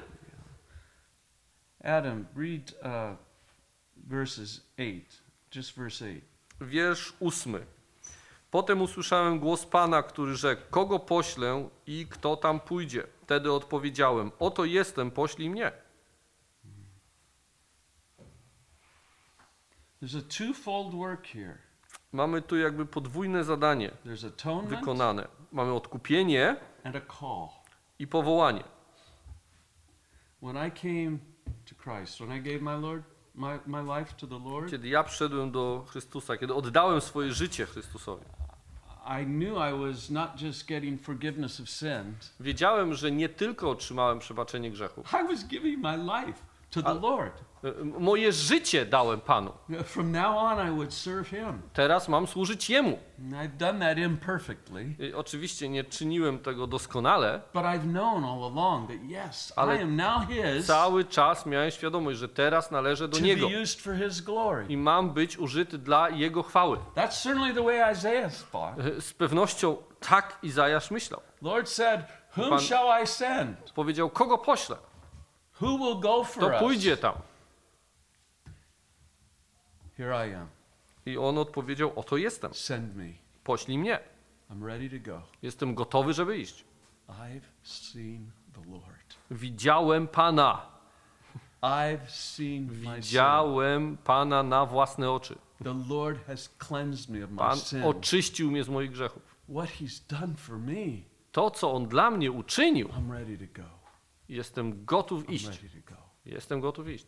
Adam, read verses 8, just verse 8. Wiersz 8. Potem usłyszałem głos Pana, który rzekł, kogo poślę i kto tam pójdzie? Wtedy odpowiedziałem, oto jestem, poślij mnie. There's a twofold work here. Mamy tu jakby podwójne zadanie There's atonement wykonane. Mamy odkupienie and a call. i powołanie. When I came to Christ, when I gave my life to the Lord, Kiedy ja przyszedłem do Chrystusa, kiedy oddałem swoje życie Chrystusowi, I knew I was not just getting forgiveness of sins. wiedziałem, że nie tylko otrzymałem przebaczenie grzechów. I was giving my life to the Lord. Moje życie dałem Panu. From now on I would serve him. Teraz mam służyć Jemu. And I've done that imperfectly, I oczywiście nie czyniłem tego doskonale, but I've known all along that yes, Ale I am now his cały czas miałem świadomość, że teraz należę do to Niego be used for his glory. i mam być użyty dla Jego chwały. That's certainly the way Isaiah thought. Z pewnością tak Izajasz myślał. Lord said, whom Pan- shall I send? Powiedział, kogo poślę? Who will go for To us? pójdzie tam. Here I am. I on odpowiedział, oto jestem. Send me. Poślij mnie. I'm ready to go. Jestem gotowy, żeby iść. I've seen the Lord. Widziałem Pana. I've seen my sin. Widziałem Pana na własne oczy. The Lord has cleansed me of my Pan sin. oczyścił mnie z moich grzechów. What he's done for me, To, co On dla mnie uczynił, I'm ready to go. jestem gotów I'm iść. ready to go. Jestem gotów iść.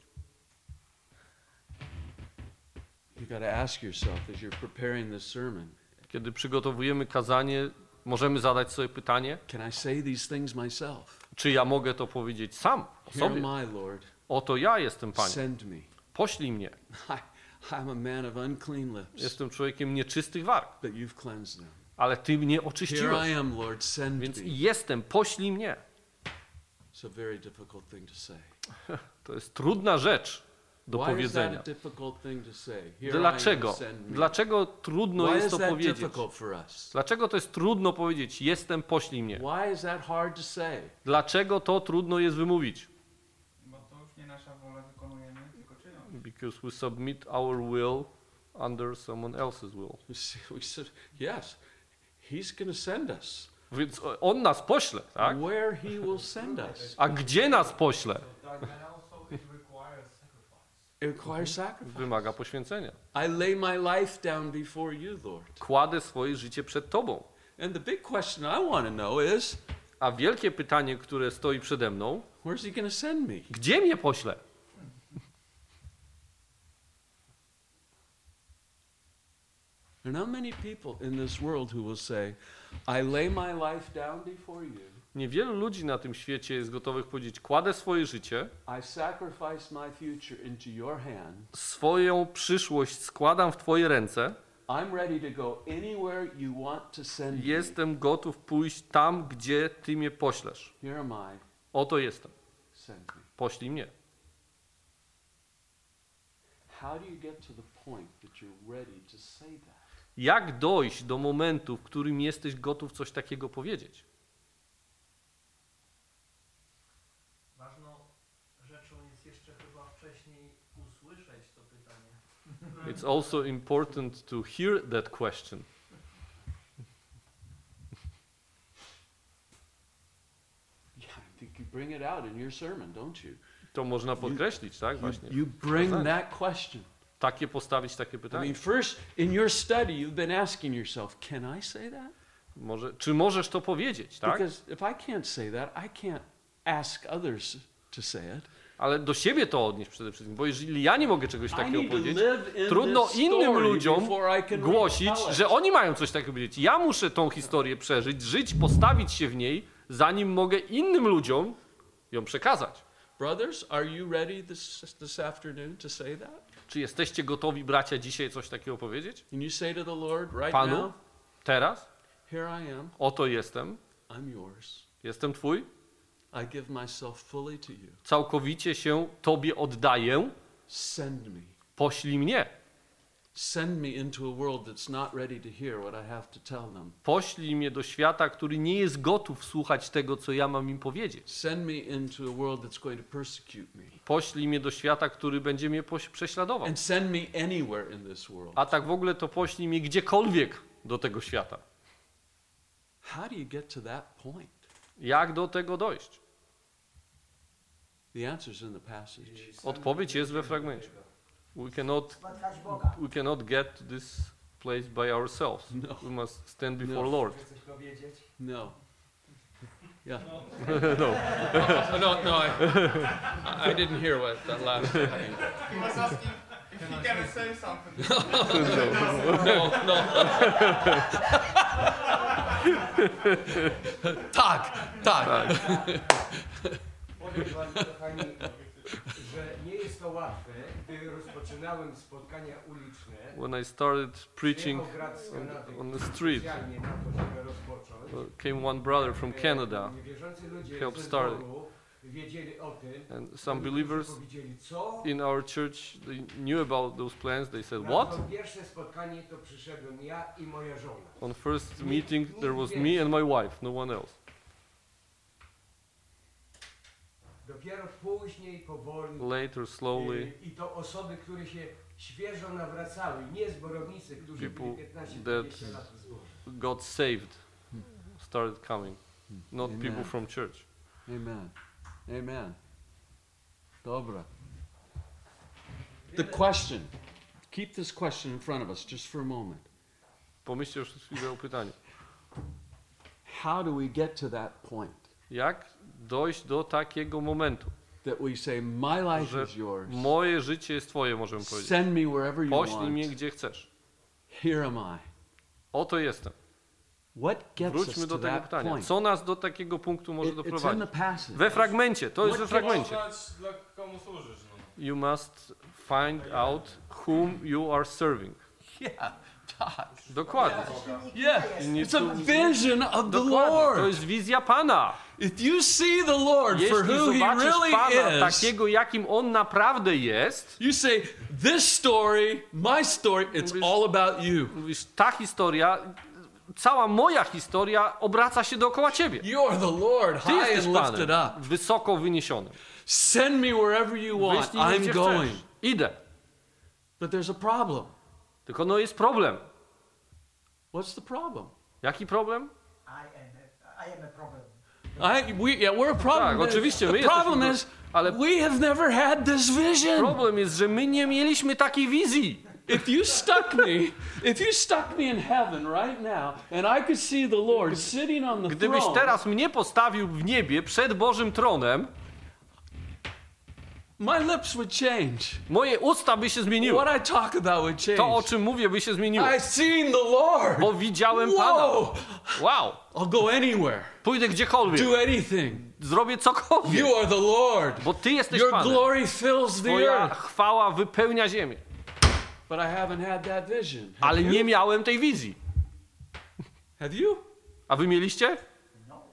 You got to ask yourself as you're preparing this sermon, Kiedy przygotowujemy kazanie, możemy zadać sobie pytanie, can I say these things myself? czy ja mogę to powiedzieć sam, o Here sobie. am I, Lord. Oto ja jestem, Panie. Send me. Poślij mnie. I'm a man of unclean lips, Jestem człowiekiem nieczystych warg, but you've cleansed them. ale Ty mnie Here I oczyściłeś. am, Lord. Send Więc me. jestem, poślij mnie. It's a very difficult thing to say. To jest trudna rzecz do Why is that powiedzenia. a difficult thing to say? Here I Dlaczego? am, send me. Dlaczego trudno Why jest is to that powiedzieć? difficult for us? Dlaczego to jest trudno powiedzieć? Jestem, poślij mnie. Why is that hard to say? Dlaczego to trudno jest wymówić? Bo to już nie nasza wola wykonujemy, tylko czynią. Because we submit our will under someone else's will. We said, yes, he's going to send us. Więc On nas pośle, tak? Where he will send us. A gdzie nas pośle? And also it requires sacrifice. It requires sacrifice. Wymaga poświęcenia. I lay my life down before you, Lord. Kładę swoje życie przed Tobą. And the big question I want to know is, A wielkie pytanie, które stoi przede mną, where's he going to send me? gdzie mnie pośle? There are not many people in this world who will say, I lay my life down before you. Niewielu ludzi na tym świecie jest gotowych powiedzieć, kładę swoje życie, I sacrifice my future into your hands. swoją przyszłość składam w Twoje ręce, I'm ready to go anywhere you want to send me. jestem gotów pójść tam, gdzie Ty mnie poślesz. Here am I. Oto jestem, Send me. poślij mnie. How do you get to the point that you're ready to say that? Jak dojść do momentu, w którym jesteś gotów coś takiego powiedzieć? Ważną rzeczą jest jeszcze chyba wcześniej usłyszeć to pytanie. It's also important to hear that question. Yeah, I think you bring it out in your sermon, don't you? To można podkreślić, tak? Właśnie. You bring that question. Takie postawić takie I pytanie. mean, first, in your study, you've been asking yourself, can I say that? Czy możesz to powiedzieć, tak? Because if I can't say that, I can't ask others to say it. Ale do siebie to odnieść przede wszystkim, bo jeżeli ja nie mogę czegoś I takiego need to powiedzieć, live in trudno this innym story ludziom before I can głosić, retell it. że oni mają coś takiego powiedzieć. Ja muszę tą historię przeżyć, żyć, postawić się w niej, zanim mogę innym ludziom ją przekazać. Brothers, are you ready this afternoon to say that? Czy jesteście gotowi, bracia, dzisiaj coś takiego powiedzieć? Can you say to the Lord right Panu, now, teraz, here I am, oto jestem, I'm yours. jestem Twój, I give myself fully to you. całkowicie się Tobie oddaję, Send me. poślij mnie. Send me into a world that's not ready to hear what I have to tell them. Poślij mnie do świata, który nie jest gotów słuchać tego, co ja mam im powiedzieć. Send me into a world that's going to persecute me. Poślij mnie do świata, który będzie mnie prześladował. And send me anywhere in this world. A tak w ogóle to poślij mnie gdziekolwiek do tego świata. How do you get to that point? Jak do tego dojść? The answer's in the passage. Odpowiedź jest we fragmencie. spotkać Boga. we cannot get to this place by ourselves. No. We must stand before No. Lord. Chcesz coś powiedzieć? No. Yeah. No, I didn't hear what that last thing. He was asking if he can say something. Tak. Powiem wam, kochani, że nie jest to łatwe. Gdy rozpoczynałem spotkania uliczne, When I started preaching przyjechał brat z Kanady on the street, specjalnie na to, żeby rozpocząć. came one brother from Canada, Niewierzący ludzie helped ze start it. zboru wiedzieli o tym. and some Oni believers powiedzieli, co? in our church, they knew about those plans. They said, Na what? to pierwsze spotkanie to przyszedłem ja i moja żona. On first meeting there was me and my wife, no one else. Dopiero później, powoli, Later, slowly, i to osoby, które się świeżo nawracały, nie zborownicy, którzy byli People 15-20 lat w zborze. got saved, started coming, not Amen. people from church. Amen. Dobra. The question. Keep this question in front of us just for a moment. Pomyślcie już chwilę o pytaniu. How do we get to that point Jak dojść do takiego momentu, that we say, my life że is yours. moje życie jest Twoje, możemy powiedzieć. Send me wherever you Poślij mnie want. gdzie chcesz. Here am I. Oto jestem. What gets us Wróćmy to do tego that pytania. point? Co nas do takiego punktu może It's in doprowadzić? the passage. We fragmencie, to jest we What fragmencie. Poznać, dla komu służysz. No. You must find out whom you are serving. Yeah. Tak. Dokładnie. Yeah. You need It's a to- vision of the Dokładnie. To Lord. jest wizja Pana. If you see the Lord for Jeśli who He zobaczysz Pana really is, takiego, jakim On naprawdę jest, you say, this story, my story, it's all about you. mówisz, ta historia, cała moja historia obraca się dookoła Ciebie. You are the Lord, Ty high jesteś and lifted Panem, up. wysoko wyniesiony. Send me wherever you want. Wyślij mnie, I'm gdzie going. chcesz. Idę. But there's a problem. Tylko no jest problem. What's the problem? Jaki problem? I am a problem. We're a problem. Tak, oczywiście, my the problem jesteśmy, is, ale we have never had this vision. problem jest, że my nie mieliśmy takiej wizji. If you stuck me in heaven right now, and I could see the Lord sitting on the Gdybyś throne, teraz mnie postawił w niebie przed Bożym tronem, my lips would change. moje usta by się zmieniły. What I talk about would To, o change. czym mówię, by się zmieniło. I seen the Lord. Bo widziałem Pana. Whoa! Wow. I'll go anywhere. Pójdę gdziekolwiek. Do anything. Zrobię cokolwiek. You are the Lord. Bo Ty jesteś Your Panem. glory fills the Twoja earth. chwała wypełnia ziemię. But I haven't had that vision. Have Ale you? nie miałem tej wizji. Have you? A Wy mieliście? No.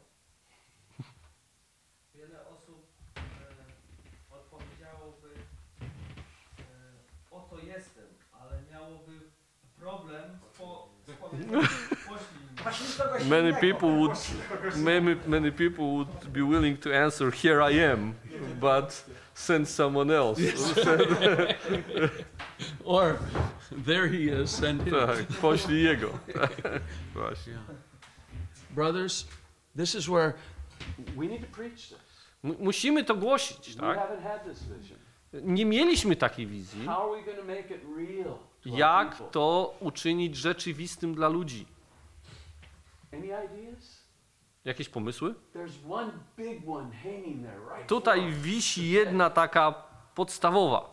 Wiele osób odpowiedziałoby oto jestem, ale miałoby problem z powiedzeniem poślij mnie. Właśnie kogoś Many innego. people would many people would be willing to answer here I am, but send someone else. Or there he is, send him. Tak, poślij jego. Właśnie. Brothers, this is where we need to preach this. Musimy to głosić, We tak? haven't had this vision. Nie mieliśmy takiej wizji. How are we going to make it real to our Jak people? to uczynić rzeczywistym dla ludzi? Any ideas? Jakieś pomysły? There's one big one hanging there right Tutaj before us. wisi jedna taka podstawowa.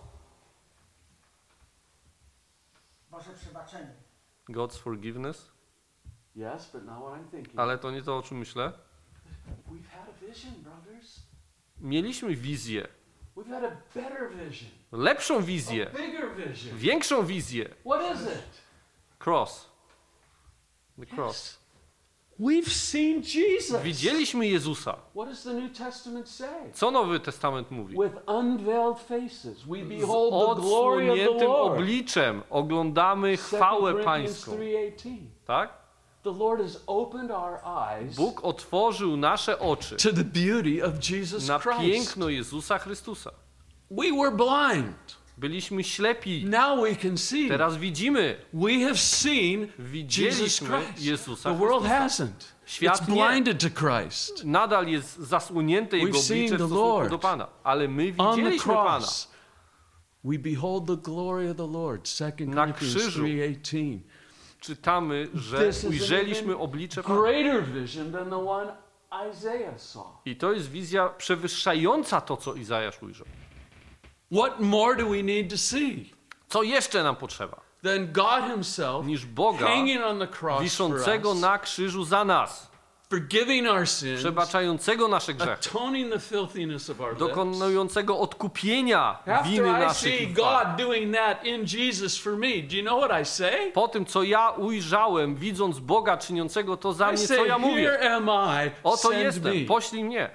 Boże przebaczenie. God's forgiveness. Yes, but not what I'm thinking. Ale to nie to, o czym myślę. We've had a vision, brothers. Mieliśmy wizję. We've had a better vision. Lepszą A wizję. bigger vision. Większą wizję. What is it? Cross. The cross. We've seen Jesus. Widzieliśmy Jezusa. What does the New Testament say? Co Nowy Testament mówi? With unveiled faces, we Z behold the glory of the odsłoniętym Lord. obliczem oglądamy 2 chwałę Corinthians Pańską. 3:18. Tak? The Lord has opened our eyes Bóg otworzył nasze oczy to the beauty of Jesus na Christ. piękno Jezusa Chrystusa. We were blind. Byliśmy ślepi. Now we can see. Teraz widzimy. We have seen Jesus Widzieliśmy Christ. Jezusa The world Chrystusa. hasn't. Świat It's nie. blinded to Christ. Nadal jest zasłonięte Jego We've seen oblicze w the stosunku Lord do Pana. Ale my On the widzieliśmy Pana. cross. We behold the glory of the Lord. 2 Na Corinthians krzyżu 3:18. czytamy, że This is an ujrzeliśmy even oblicze Pana. greater vision than the one Isaiah saw. I to jest wizja przewyższająca to, co Izajasz ujrzał. What more do we need to see Co jeszcze nam potrzeba? than God himself Niż Boga hanging on the cross for wiszącego us, na krzyżu za nas, forgiving our sins, przebaczającego nasze grzechy, atoning the filthiness of our lips. dokonującego odkupienia winy After I naszych see i chwały. God doing that in Jesus for me, do you know what I say? Po tym, co ja ujrzałem, widząc Boga czyniącego to za I mnie, say, co ja mówię. here am I, Oto send jestem, me. poślij mnie.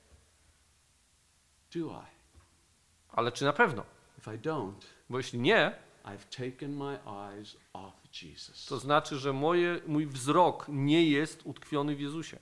Do I? Ale czy na pewno? If I don't, Bo jeśli nie, I've taken my eyes off Jesus. to znaczy, że mój wzrok nie jest utkwiony w Jezusie.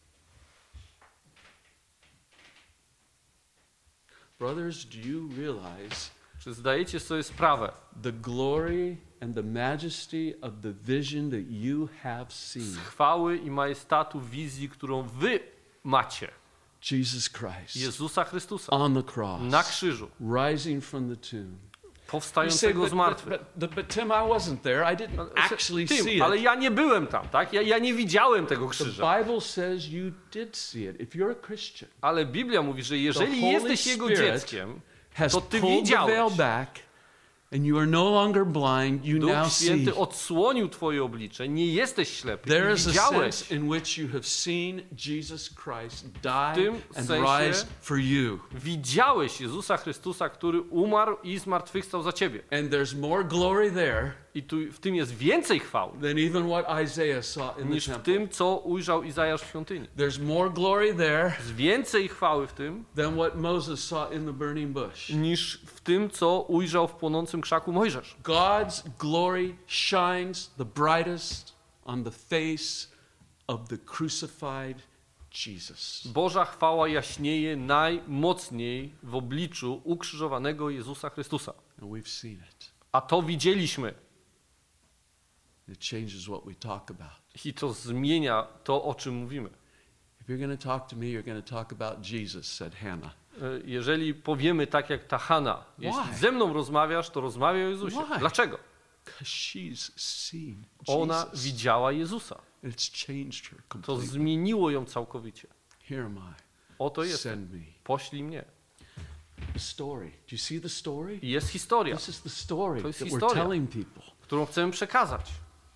Brothers, do you realize Czy zdajecie sobie sprawę the glory and the majesty of the vision that you have seen? z chwały i majestatu wizji, którą wy macie? Jesus Christ Jezusa Chrystusa on the cross, na krzyżu, rising from the tomb. You say, powstającego z martwych. but Tim, I wasn't there. I didn't actually see Tym, ale it. ja nie byłem tam, tak? Ja nie widziałem tego The krzyża. Bible says you did see it. If you're a Christian, Ale Biblia mówi, że jeżeli Holy jesteś Jego Spirit dzieckiem, has to ty pulled the veil widziałeś. back, and you are no longer blind. You Duch now see. Święty odsłonił twoje oblicze, nie jesteś ślepy. There I is a widziałeś. sense in which you have seen Jesus Christ tym die and sensie rise for you. Widziałeś Jezusa Chrystusa, który umarł i zmartwychwstał za ciebie. And there's more glory there I w tym jest więcej chwały than even what Isaiah saw in the niż w temple. tym, co ujrzał Izajasz w świątyni. There's more glory there Jest więcej chwały w tym, than what Moses saw in the burning bush. niż w tym, co ujrzał w płonącym krzaku Mojżesz. God's glory shines the brightest on the face of the crucified Jesus. Boża chwała jaśnieje najmocniej w obliczu ukrzyżowanego Jezusa Chrystusa. And we've seen it. A to widzieliśmy. It changes what we talk about. I to zmienia to, o czym mówimy. If you're going to talk to me, you're going to talk about Jesus, said Hannah. Jeżeli powiemy tak jak ta Hanna, jeśli Why? ze mną rozmawiasz, to rozmawiaj o Jezusie. Why? Dlaczego? Because she's seen Ona Jesus. widziała Jezusa. It's changed her To completely. zmieniło ją całkowicie. Here am I. Oto jest. Send me. Poślij mnie. The story. Do you see the story? I jest historia, This is the story To jest that we're historia. telling people. którą chcemy przekazać.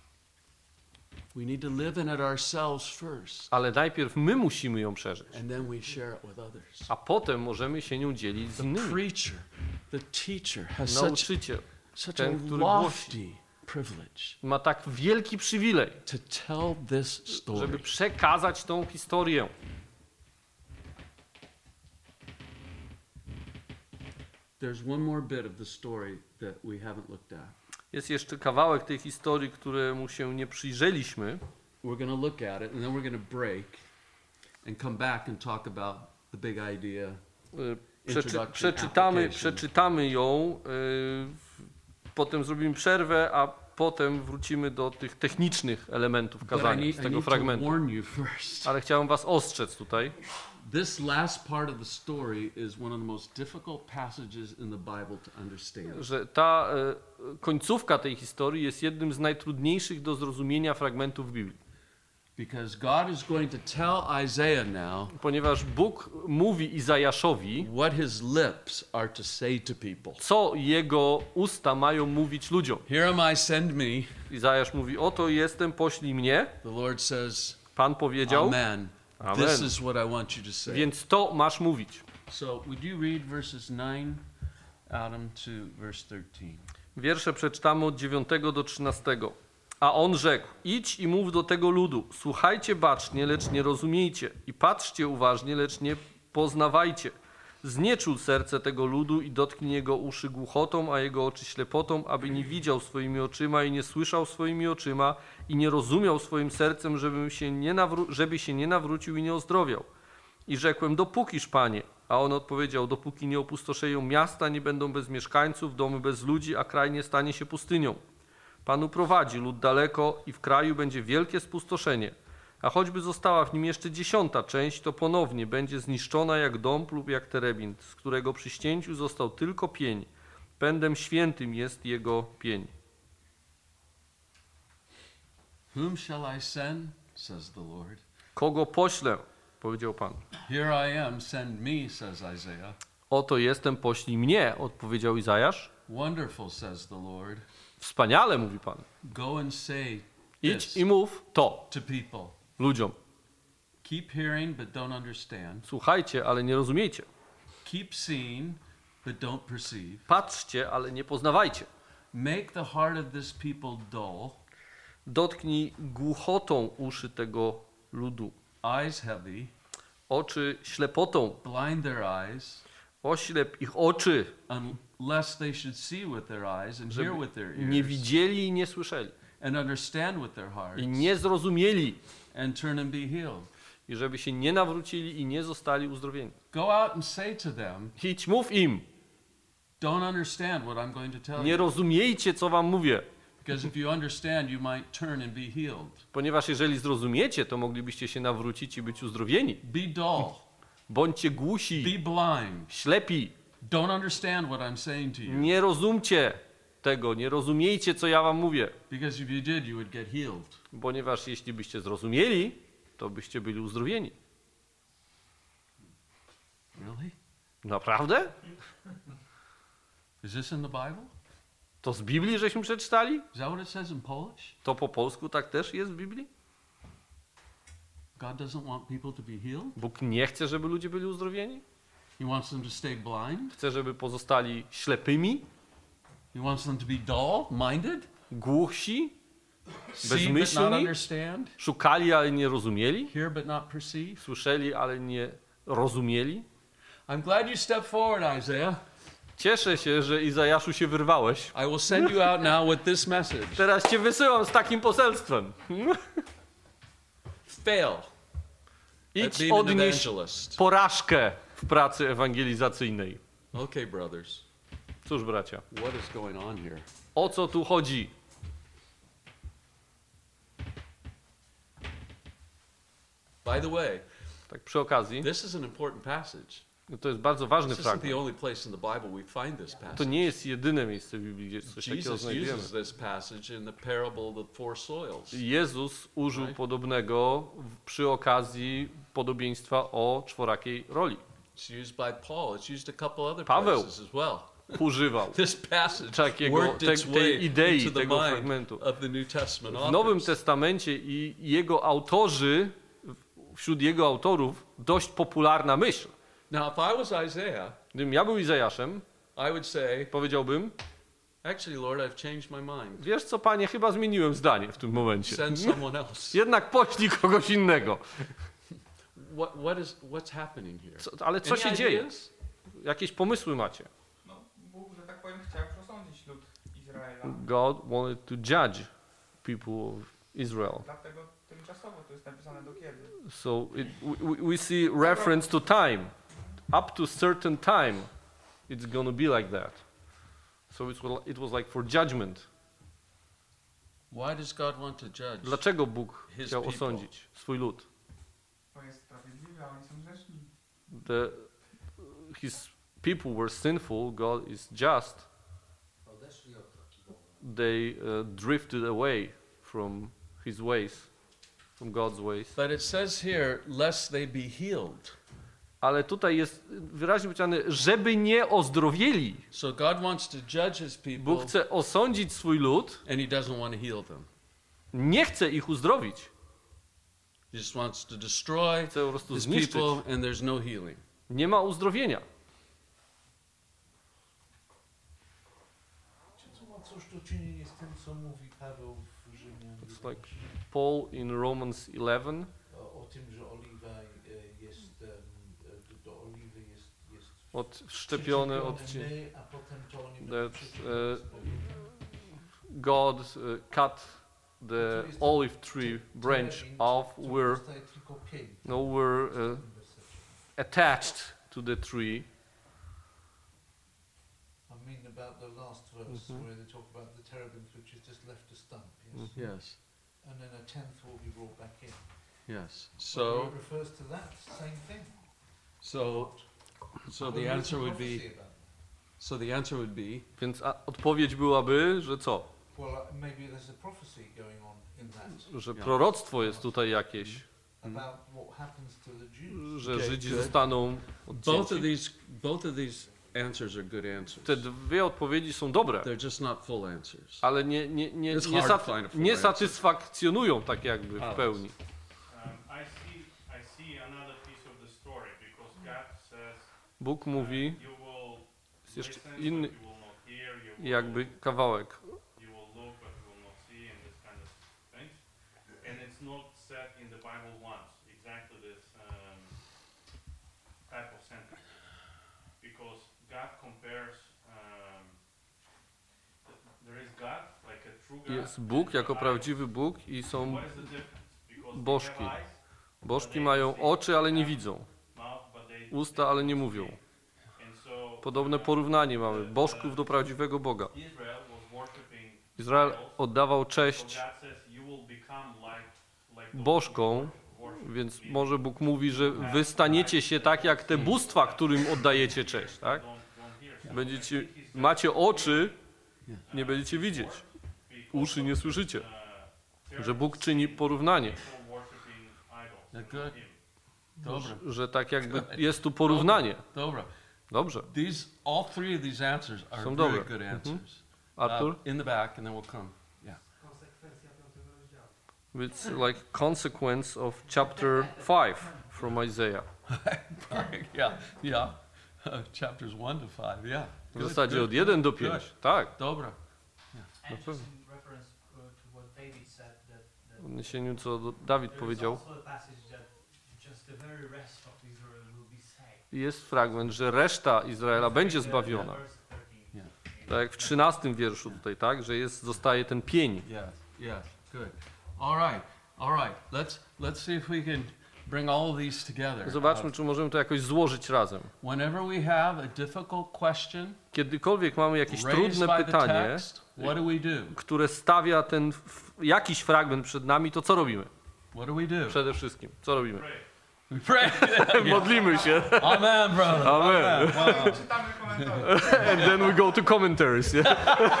We need to live in it ourselves first, Ale najpierw my musimy ją przeżyć. and then we share it with others. A potem możemy się nią dzielić z The innymi. preacher, the teacher has such Nauczyciel a ten, który lofty privilege ma tak wielki przywilej, to tell this żeby story. przekazać tą historię. There's one more bit of the story that we haven't looked at. Jest jeszcze kawałek tej historii, któremu się nie przyjrzeliśmy. We're going to look at it, and then we're going to break and come back and talk about the big idea. Przeczytamy ją, potem zrobimy przerwę, a potem wrócimy do tych technicznych elementów But kazania z I tego need to fragmentu. warn you first. Ale chciałem was ostrzec tutaj, This last part of the story is one of the most difficult passages in the Bible to understand. że ta końcówka tej historii jest jednym z najtrudniejszych do zrozumienia fragmentów Biblii. Because God is going to tell Isaiah now Ponieważ Bóg mówi Izajaszowi, what his lips are to say to people. co jego usta mają mówić ludziom. Here am I, send me. Izajasz mówi, oto jestem, poślij mnie. The Lord says, Pan powiedział, Amen. Amen. This is what I want you to say. więc to masz mówić. So, would you read verses 9, Adam, to verse 13? Wiersze przeczytamy od 9 do 13. A on rzekł, idź i mów do tego ludu, słuchajcie bacznie, lecz nie rozumiejcie i patrzcie uważnie, lecz nie poznawajcie. Znieczul serce tego ludu i dotknij jego uszy głuchotą, a jego oczy ślepotą, aby nie widział swoimi oczyma i nie słyszał swoimi oczyma i nie rozumiał swoim sercem, żeby się nie nawrócił i nie ozdrowiał. I rzekłem, dopókiż, Panie? A on odpowiedział, dopóki nie opustoszeją miasta, nie będą bez mieszkańców, domy bez ludzi, a kraj nie stanie się pustynią. Pan uprowadzi lud daleko i w kraju będzie wielkie spustoszenie. A choćby została w nim jeszcze 10. część, to ponownie będzie zniszczona jak dąb lub jak terebint, z którego przy ścięciu został tylko pień. Pędem świętym jest jego pień. Whom shall I send? Says the Lord. Kogo poślę? Powiedział Pan. Here I am, send me, says Isaiah. Oto jestem, poślij mnie, odpowiedział Izajasz. Wonderful, says the Lord. Wspaniale, mówi Pan. Go and say Idź this i mów to to people. ludziom. Keep hearing, but don't understand. Słuchajcie, ale nie rozumiejcie. Keep seeing, but don't perceive. Patrzcie, ale nie poznawajcie. Make the heart of this people dull, Dotknij głuchotą uszy tego ludu. eyes heavy, Oczy ślepotą. blind their eyes, Oślep ich oczy, unless they should see with their eyes and żeby hear with their nie ears widzieli i nie słyszeli. and understand with their hearts I nie zrozumieli. and turn and be healed. I żeby się nie nawrócili i nie zostali uzdrowieni. Go out and say to them, Idź, mów im. don't understand what I'm going to tell Nie you. rozumiejcie, co wam mówię. Because if you understand, you might turn and be healed. Ponieważ jeżeli zrozumiecie, to moglibyście się nawrócić i być uzdrowieni. Be dull. Bądźcie głusi, Be blind. ślepi. Don't understand what I'm saying to you. Nie rozumcie tego, nie rozumiejcie, co ja wam mówię. Because if you did, you would get healed. Ponieważ jeśli byście zrozumieli, to byście byli uzdrowieni. Really? Naprawdę? Is this in the Bible? To z Biblii żeśmy przeczytali? Is that what it says in Polish? To po polsku tak też jest w Biblii? God doesn't want people to be healed. Bóg nie chce, żeby ludzie byli uzdrowieni? He wants them to stay blind. Chce, żeby pozostali ślepymi, He wants them to be dull-minded, głuchsi, see but not bezmyślni, understand, szukali, ale nie rozumieli, hear but not perceive. słyszeli, ale nie rozumieli. I'm glad you stepped forward, Isaiah. Cieszę się, że Izajaszu się wyrwałeś. I will send you out now with this message. Teraz cię wysyłam z takim poselstwem. Fail at Idź being an odnieść evangelist. porażkę w pracy ewangelizacyjnej. Okay, brothers. Cóż, bracia, What is going on here? o co tu chodzi? By the way, Tak przy okazji, this is an important passage. to jest bardzo ważny This isn't the fragment. only place in the Bible we find this To passage. nie jest jedyne miejsce w Biblii, gdzie coś takiego Jesus znajdujemy. uses this passage in the parable of the four soils. Jezus użył Right. podobnego przy okazji podobieństwa o czworakiej roli. It's used by Paul. It's used a couple other Paweł. places as well. Używał This passage takiego, worked its way tej idei, into the tego mind fragmentu. of the New Testament W Nowym authors. Testamencie i jego autorzy, wśród jego autorów, dość popularna myśl. Now, if I was Isaiah, Gdybym ja był Izajaszem, I would say, powiedziałbym, actually, Lord, I've changed my mind. wiesz co, panie, chyba zmieniłem zdanie w tym momencie. Send someone else. Jednak poślij kogoś innego. What's happening here? Ale co Any się dzieje? ideas? Jakieś pomysły macie? No, Bóg, że tak powiem, chciał przesądzić lud Izraela. God wanted to judge people of Israel. Dlatego tymczasowo to jest napisane do kiedy. So we see reference to time. Up to certain time, it's going to be like that. So it was like for judgment. Why does God want to judge? Dlaczego Bóg His chciał people. osądzić swój lud? To jest sprawiedliwe, a oni są grzeszni. His people were sinful, God is just. They drifted away from his ways, from God's ways. But it says here, lest they be healed. Ale tutaj jest wyraźnie powiedziane, żeby nie ozdrowieli. So God wants to judge his people, Bóg chce osądzić swój lud, and he doesn't want to heal them. nie chce ich uzdrowić. He just wants to destroy Chce po prostu his zniszczyć. people, and there's no healing. Nie ma uzdrowienia. Czy to ma coś do czynienia z tym, co mówi Paweł w Rzymian? It's like Paul in Romans 11, O tym, że oliwa jest, do oliwy jest odszczepione od my, a potem to oni that przyczepione God cut the olive tree branch off where tylko pięć. no were attached to the tree. I mean about the last verse where they talk about the terebinth which has just left a stump, yes? Yes. And then a tenth will be brought back in. Yes. Whether So, it refers to that same thing. so the Whether it's answer a would be prophecy about So the answer would be, Więc odpowiedź byłaby, że co? Well, maybe there's a prophecy going on in that Że proroctwo jest tutaj jakieś, about what happens to the Jews. że Okay, Żydzi good. zostaną both odcięci. of these answers are good answers. Te dwie odpowiedzi są dobre, They're just not full answers. ale It's hard to find a full nie answer. satysfakcjonują tak jakby w pełni. I see another piece of the story because God says Bóg mówi, you will jest jeszcze listen, inny but you will not hear, you will, jakby kawałek. you will look, but you will not see, and this kind of things. And it's not said in the Bible once, exactly this type of sentence. Because God compares, there is God, like a true God. Jest Bóg jako prawdziwy Bóg i są What is the difference? Because they bożki. have eyes, Bożki mają oczy, ale nie widzą. mouth, but they Usta, ale nie mówią. And so, Podobne porównanie mamy bożków do prawdziwego Boga. Israel was worshiping Izrael idols, oddawał so cześć God says you will become like those bożkom, who worship więc me. może Bóg mówi, że wy staniecie się tak jak te bóstwa, którym oddajecie cześć, tak? Będziecie, macie oczy, nie będziecie widzieć. Uszy nie słyszycie. Że Bóg czyni porównanie, Good. Dobra. że tak jakby jest tu porównanie. Dobra. Dobrze. All three of these answers are Są very dobre. good answers. Artur? In the back, and then we'll come. Yeah. Konsekwencja 5 rozdziału. It's like consequence of chapter 5 from Isaiah. Yeah. Chapters 1 to 5. Yeah. W zasadzie od 1 do 5. Tak. Dobra. And just in reference to what David said, W odniesieniu co Dawid powiedział, also a passage that just the very rest of Israel will be saved. jest fragment, że reszta Izraela będzie zbawiona. Verse 13. Tak jak w 13 wierszu tutaj, tak? Że zostaje ten pień. Yes. Good. All right. Let's see if we can bring all of these together. Zobaczmy, czy możemy to jakoś złożyć razem. Whenever we have a difficult question Kiedykolwiek mamy jakieś raised trudne by the pytanie, text, what do we do? które stawia jakiś fragment przed nami, to co robimy? What do we do? Przede wszystkim, co robimy? We pray. Modlimy się. Amen, brother. Amen. Wow. Czytamy komentarze. And then we go to commentaries. Yeah?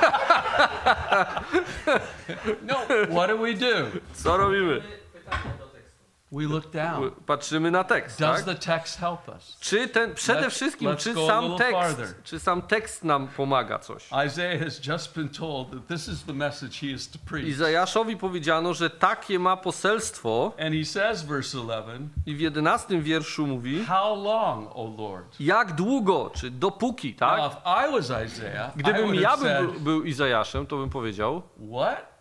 No, what do we do? Co robimy? Pytanie do tekstu. We look down. Patrzymy na tekst, Does tak? the text help us? Czy przede wszystkim, let's go a little farther. czy sam tekst nam pomaga coś? Isaiah has just been told that this is the message he is to preach. Izajaszowi powiedziano, że takie ma poselstwo And he says, verse 11, i w 11 wierszu mówi, how long, O Lord? jak długo, czy dopóki, tak? Now, if I was Isaiah, I Gdybym would ja have said, był Izajaszem, to bym powiedział, what?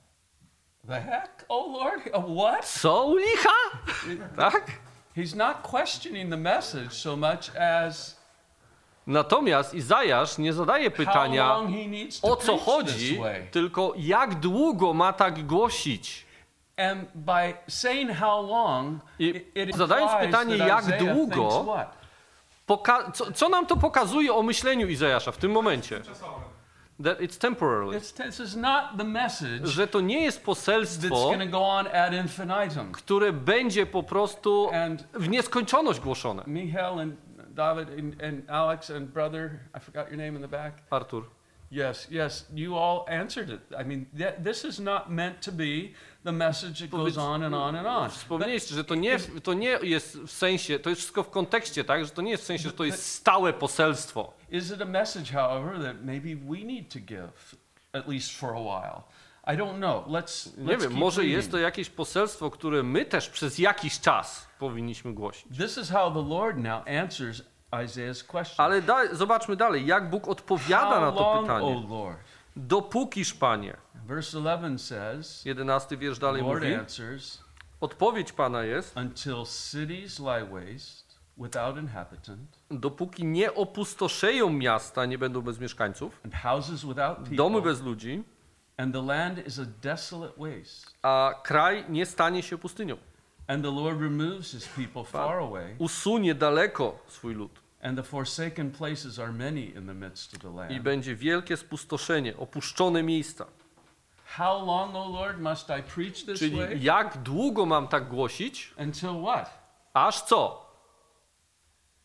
The heck, O Lord? What? co u licha? Tak? He's not questioning the message so much as Natomiast Izajasz nie zadaje how pytania, long he needs to o co preach chodzi, this way. tylko jak długo ma tak głosić. And by saying how long, I it zadając implies pytanie, that jak Isaiah długo, thinks what? co nam to pokazuje o myśleniu Izajasza w tym momencie? Czasowym. That it's temporary. This is not the message Że to nie jest that's poselstwo, going to go on ad infinitum. które będzie po prostu And w nieskończoność głoszone. Michael and David and Alex and brother, I forgot your name in the back. Artur. Yes, you all answered it. I mean, this is not meant to be the message that goes on and on and on. Wspomnieliście, że to nie jest w sensie, to jest wszystko w kontekście, tak? Że to nie jest w sensie, że to jest stałe poselstwo. Is it a message, however, that maybe we need to give, at least for a while? I don't know. Let's Nie wiem, keep może reading. jest to jakieś poselstwo, które my też przez jakiś czas powinniśmy głosić. This is how the Lord now answers Isaiah's question. Ale zobaczmy dalej, jak Bóg odpowiada na How to long, O pytanie. Lord? Dopókiż, Panie. Verse 11 says, 11 wiersz dalej Lord mówi, answers, odpowiedź Pana jest, until cities lie waste without inhabitant, dopóki nie opustoszeją miasta, nie będą bez mieszkańców, and houses without domy people, bez ludzi, and the land is a desolate waste, a kraj nie stanie się pustynią. and the Lord removes his people far away, Usunie daleko swój lud and the forsaken places are many in the midst of the i land. będzie wielkie spustoszenie, opuszczone miejsca. How long, O Lord, must I preach this way? Czyli jak długo mam tak głosić, Until what? aż co?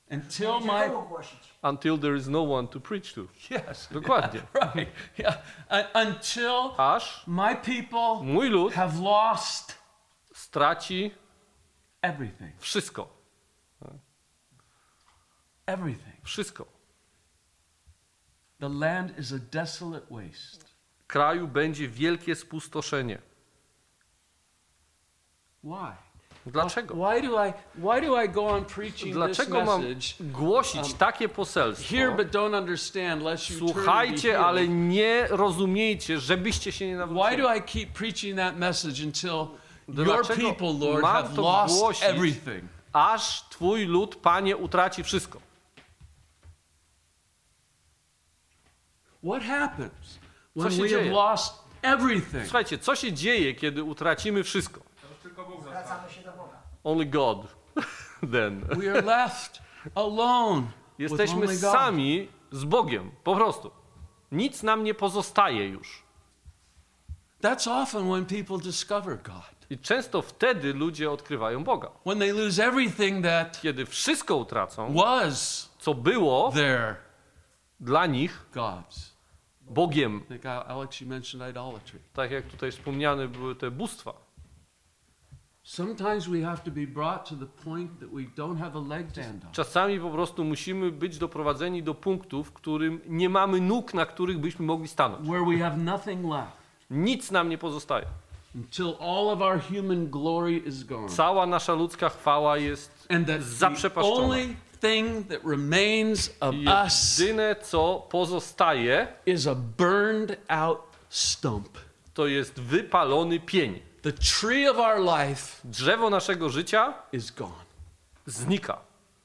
Until Będzie my komu głosić. Until there is no one to preach to. yes, Dokładnie. right, yeah, until Aż my people mój lud have lost straci everything, wszystko. everything. Wszystko. The land is a desolate waste. Kraju będzie wielkie spustoszenie. Why? Dlaczego? Why do I go on preaching this Dlaczego mam message głosić takie poselstwo? here but don't understand lest you turn and be Słuchajcie, ale healed? nie rozumiejcie, żebyście się nie Why nawrócili. do I keep preaching that message until your Dlaczego people, Lord, mam have to lost głosić? everything? Aż Twój lud, Panie, utraci wszystko. What happens Co when się we have dzieje? lost everything? Słuchajcie, co się dzieje, kiedy utracimy wszystko? To już tylko Bóg został. Zwracamy się do Boga. Only God. Then. We are left alone with Jesteśmy only God. sami z Bogiem, po prostu. Nic nam nie pozostaje już. That's often when people discover God. I często wtedy ludzie odkrywają Boga. When they lose everything that Kiedy wszystko utracą, was co było their dla nich gods. Bogiem, I think, Alex, you mentioned idolatry. tak jak tutaj wspomniane były te bóstwa. Sometimes we have to be brought to the point that we don't have a leg to stand on. Czasami po prostu musimy być doprowadzeni do punktu, w którym nie mamy nóg, na których byśmy mogli stanąć. Where we have nothing left. Nic nam nie pozostaje. Until all of our human glory is gone. Cała nasza ludzka chwała jest And that the zaprzepaszczona. only thing that remains of I us jedyne, co pozostaje, is a burned out stump. to jest wypalony pień. The tree of our life Drzewo naszego życia is gone. znika.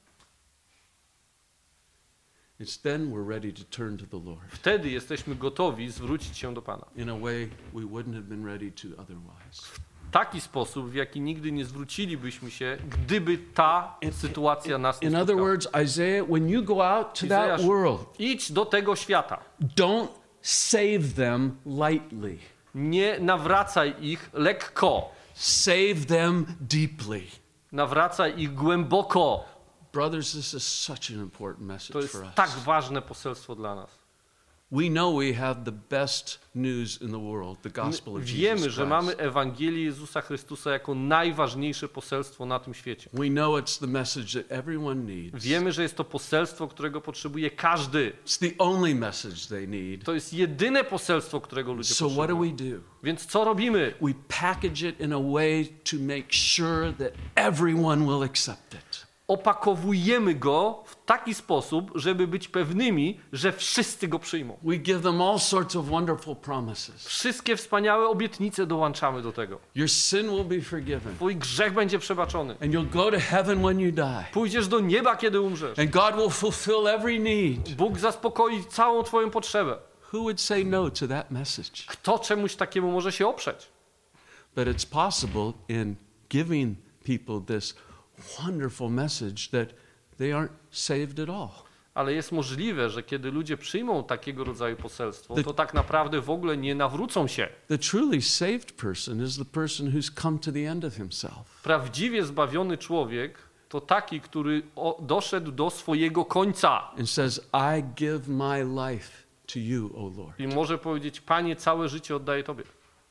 It's then we're ready to turn to the Lord Wtedy jesteśmy gotowi zwrócić się do Pana. in a way we wouldn't have been ready to otherwise. W taki sposób, w jaki nigdy nie zwrócilibyśmy się, gdyby ta sytuacja nas nie In other spotkała. words, Isaiah, when you go out to that Izajasz, world, idź do tego świata. don't save them lightly. Nie nawracaj ich lekko. Save them deeply. Nawracaj ich głęboko. Brothers, this is such an important To message jest for us. tak ważne poselstwo dla nas. We know we have the best news in the world, the gospel of Wiemy, Jesus że mamy Christ. Ewangelię Jezusa Chrystusa jako najważniejsze poselstwo na tym świecie. We know it's the message that everyone needs. Wiemy, że jest to poselstwo, którego potrzebuje każdy. It's the only message they need. To jest jedyne poselstwo, którego ludzie So what do potrzebują. we do? Więc co robimy? We package it in a way to make sure that everyone will accept it. Opakowujemy go w taki sposób, żeby być pewnymi, że wszyscy go przyjmą. We give them all sorts of wonderful promises. Wszystkie wspaniałe obietnice dołączamy do tego. Your sin will be forgiven. Twój grzech będzie przebaczony. And you'll go to heaven when you die. Pójdziesz do nieba, kiedy umrzesz. And God will fulfill every need. Bóg zaspokoi całą twoją potrzebę. Who would say no to that message? Kto czemuś takiemu może się oprzeć? But it's possible in giving people this wonderful message that they aren't saved at all. Ale jest możliwe, że kiedy ludzie przyjmą takiego rodzaju poselstwo, to tak naprawdę w ogóle nie nawrócą się. The truly saved person is the person who's come to the end of himself. Prawdziwie zbawiony człowiek to taki, który doszedł do swojego końca And says, I give my life to you, O Lord. i może powiedzieć: Panie, całe życie oddaję Tobie.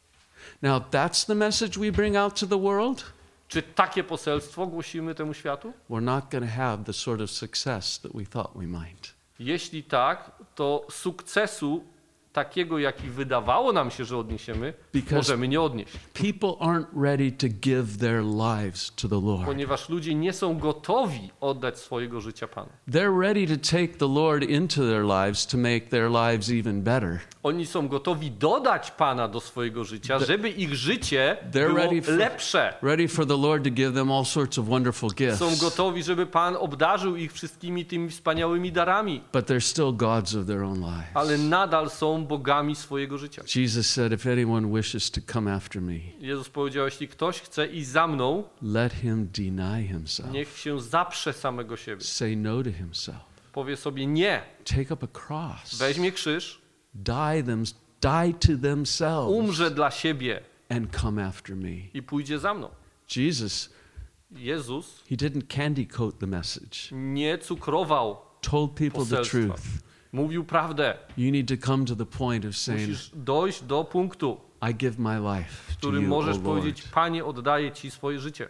Now that's the message we bring out to the world. Czy takie poselstwo głosimy temu światu? We're not going to have the sort of success that we thought we might. Jeśli tak, to sukcesu takiego, jaki wydawało nam się, że odniesiemy, Because możemy nie odnieść. people aren't ready to give their lives to the Lord. Ponieważ ludzie nie są gotowi oddać swojego życia Panu. They're ready to take the Lord into their lives to make their lives even better. Oni są gotowi dodać Pana do swojego życia, żeby ich życie They're było ready for- lepsze. Ready for the Lord to give them all sorts of wonderful gifts. Są gotowi, żeby Pan obdarzył ich wszystkimi tymi wspaniałymi darami, But they're still gods of their own lives. ale nadal są bogami swojego życia. Jesus said, if anyone wishes to come after me, Jezus powiedział: jeśli ktoś chce iść za mną, let him deny himself. niech się zaprze samego siebie. Say no to himself. Powie sobie nie, Take up a cross. weźmie krzyż, Die to themselves umrze dla siebie and come after me. i pójdzie za mną. Jesus Jezus He didn't candy coat the message. nie cukrował Told people the poselstwa. truth. Mówił prawdę. You need to come to the point of saying, Musisz dojść do punktu, I give my life w to którym you, możesz O powiedzieć: Lord. Panie, oddaję Ci swoje życie.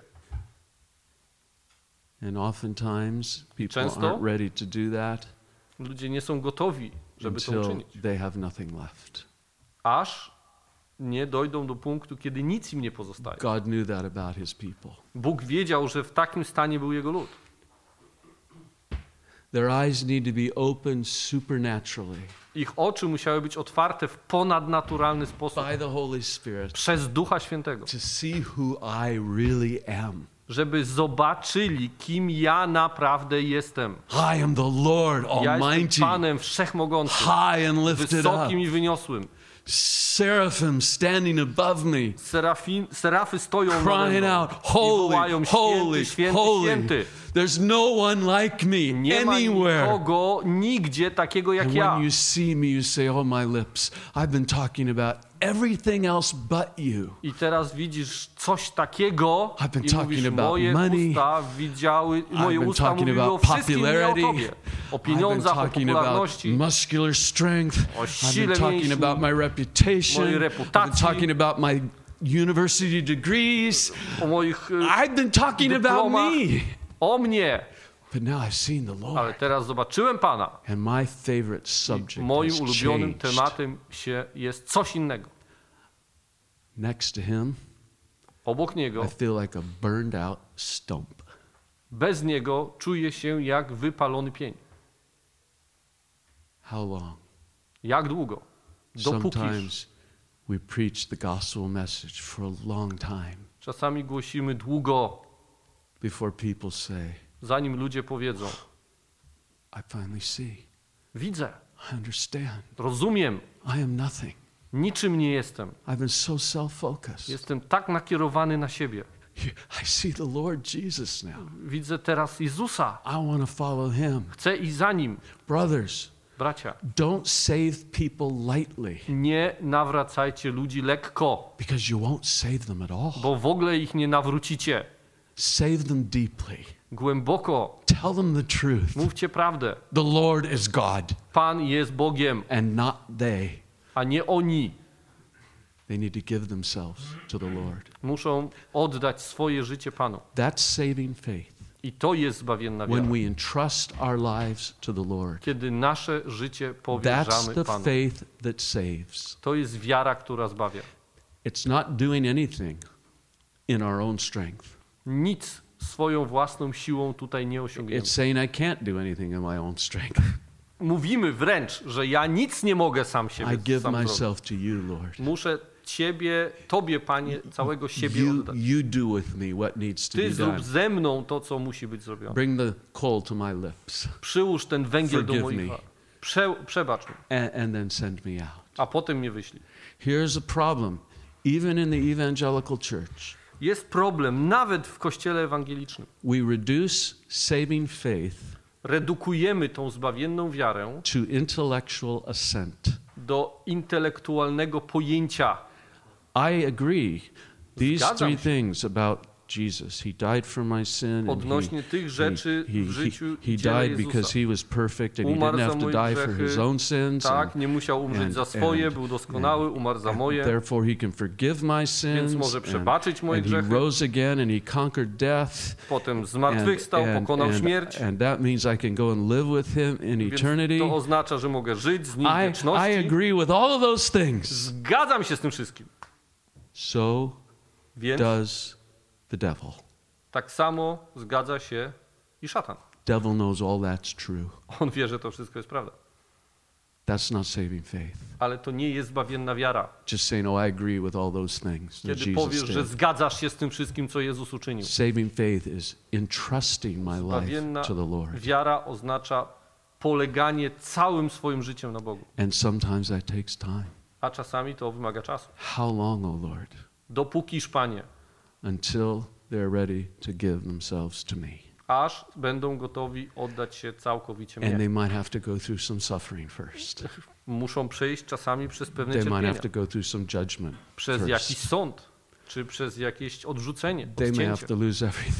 And oftentimes people Często aren't ready to do that ludzie nie są gotowi, żeby to until uczynić. they have nothing left. Aż nie dojdą do punktu, kiedy nic im nie pozostaje. God knew that about his people. Bóg wiedział, że w takim stanie był Jego lud. Their eyes need to be opened supernaturally Ich oczy musiały być otwarte w ponadnaturalny sposób by the Holy Spirit przez Ducha Świętego, to see who I really am. żeby zobaczyli, kim ja naprawdę jestem. I am the Lord Ja jestem Almighty, Panem Wszechmogącym, high and lifted up. wysokim i wyniosłym. Seraphim standing above me, Serafy stoją nade crying mną out, i holy, wołają: holy, święty, święty, holy. święty. There's no one like me Nie ma anywhere. nikogo nigdzie takiego jak And ja. when you see me, you say, oh, my lips, I've been talking about everything else but you. I teraz widzisz coś takiego I've been i talking mówisz: about moje money. usta widziały, moje been usta talking mówiły o about wszystkim, nie o popularity. Tobie. O I've been pieniądzach, o talking about popularności, muscular strength. o I've sile been talking mięśni, about my reputation. mojej I've been reputacji, talking about my university degrees. o moich I've been talking about dyplomach, me. o mnie. But now I've seen the Ale Lord. teraz zobaczyłem Pana. And my favorite subject Moim has ulubionym changed. tematem jest coś innego. Next to him, Obok Niego, I feel like a burned out stump. bez Niego czuję się jak wypalony pień. How long? Jak długo? Dopókiż. Sometimes we preach the gospel message for a long time Czasami głosimy długo, before people say, zanim ludzie powiedzą: I finally see. widzę, I understand. rozumiem, I am nothing. niczym nie jestem. I've been so self-focused. Jestem tak nakierowany na siebie. I see the Lord Jesus now. Widzę teraz Jezusa. I want to follow him. Chcę iść za Nim. Brothers, Bracia, don't save people lightly nie nawracajcie ludzi lekko, because you won't save them at all. bo w ogóle ich nie nawrócicie. Save them deeply. Głęboko Tell them the truth. mówcie prawdę. The Lord is God Pan jest Bogiem, and not they. a nie oni. They need to give themselves to the Lord. Muszą oddać swoje życie Panu. That's saving faith. I to jest zbawienna wiara. When we entrust our lives to the Lord. Kiedy nasze życie That's powierzamy the Panu. faith that saves. To jest wiara, która zbawia. It's not doing anything in our own strength. Nic swoją własną siłą tutaj nie osiągniemy. It's saying I can't do anything in my own strength. Mówimy wręcz, że ja nic nie mogę sam siebie I give sam zrobić. myself to you, Lord. Muszę Tobie, Panie, całego siebie You, oddać. you do with me what needs to be Ty done. zrób ze mną to, co musi być zrobione. Bring the coal to my lips Przyłóż ten węgiel do Forgive moich me. warg. Przebacz mi, and then send me out. a potem mnie wyślij. Here's a problem. Even in the evangelical church, Jest problem nawet w Kościele ewangelicznym. we reduce saving faith Redukujemy tą zbawienną wiarę to intellectual assent. do intelektualnego pojęcia. I agree. These Zgadzam three się. things about Jesus. He died for my sin. And Odnośnie tych rzeczy w życiu he dziele died because Jezusa. he was perfect and he Umarł didn't za have to moje die for grzechy. his own sins. Tak, nie musiał umrzeć and- za swoje, and- był doskonały, umarł za moje, Therefore he can forgive my sins. więc może przebaczyć moje and he grzechy. rose again and he conquered death. Potem zmartwychwstał, pokonał śmierć. And that means I can go and live with him in Więc eternity. to oznacza, że mogę żyć z nim w I wieczności. agree with all of those things. Zgadzam się z tym wszystkim. So Więc does the devil. tak samo zgadza się i szatan. Devil knows all that's true. On wie, że to wszystko jest prawda. That's not saving faith. Ale to nie jest zbawienna wiara. Just saying, oh, I agree with all those things that Kiedy Jesus powiesz, że did. zgadzasz się z tym wszystkim, co Jezus uczynił. Saving faith is entrusting my life Zbawienna to the Lord. wiara oznacza poleganie całym swoim życiem na Bogu. And sometimes that takes time. A czasami to wymaga czasu. How long, O Lord? Dopókiż, Panie, Until they're ready to give themselves to me. aż będą gotowi oddać się całkowicie And mnie. they might have to go through some suffering first. Muszą przejść czasami przez pewne They might cierpienia, have to go through some judgment przez jakiś first. sąd, czy przez jakieś odrzucenie, They may have odcięcie. to lose everything.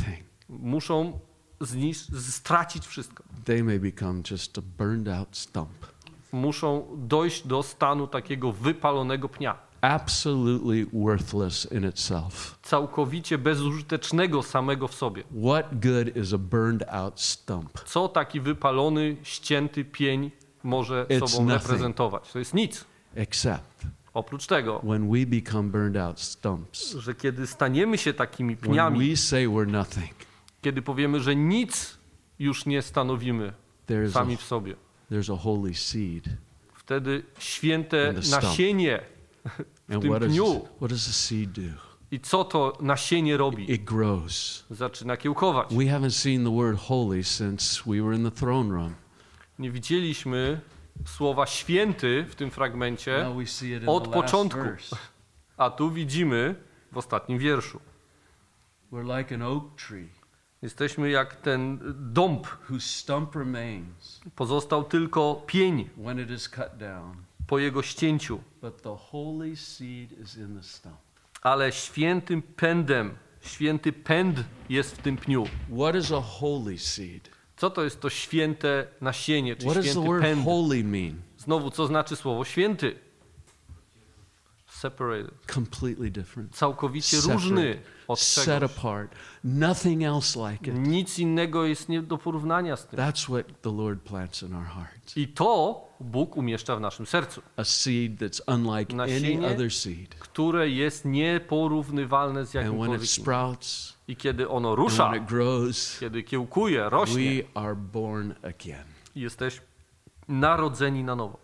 muszą stracić wszystko. They may become just a burned out stump. Muszą dojść do stanu takiego wypalonego pnia. Absolutely worthless in itself. Całkowicie bezużytecznego samego w sobie. What good is a burned out stump? Co taki wypalony, ścięty pień może sobą reprezentować? To jest nic. Except Oprócz tego, when we become burned out stumps, że kiedy staniemy się takimi when pniami, we say we're nothing, kiedy powiemy, że nic już nie stanowimy sami w sobie, there's a holy seed. wtedy święte In the stump. nasienie w And tym pniu. what does the seed do? I co to nasienie robi? It grows. Zaczyna kiełkować. We haven't seen the word holy since we were in the throne room. Nie widzieliśmy słowa święty w tym fragmencie Now we see it in od the last początku. verse. A tu widzimy w ostatnim wierszu. We're like an oak tree Jesteśmy jak ten dąb. whose stump remains Pozostał tylko pień when it is cut down, po jego ścięciu. but the holy seed is in the stump. Ale świętym pędem, święty pęd jest w tym pniu. What is a holy seed? Co to jest to święte nasienie, czy What does the święty word pęd? holy mean? Znowu, co znaczy słowo święty? Separated. Completely different. Całkowicie Separate. różny od Set czegoś. apart. Nothing else like it. Nic innego jest nie do porównania z tym. That's what the Lord plants in our hearts. I to Bóg umieszcza w naszym sercu, A seed that's unlike any Nasienie, other seed. które jest nieporównywalne z And when it jakimkolwiek innym. sprouts, I kiedy ono and rusza, when it grows, kiedy kiełkuje, rośnie, we are born again. jesteśmy narodzeni na nowo.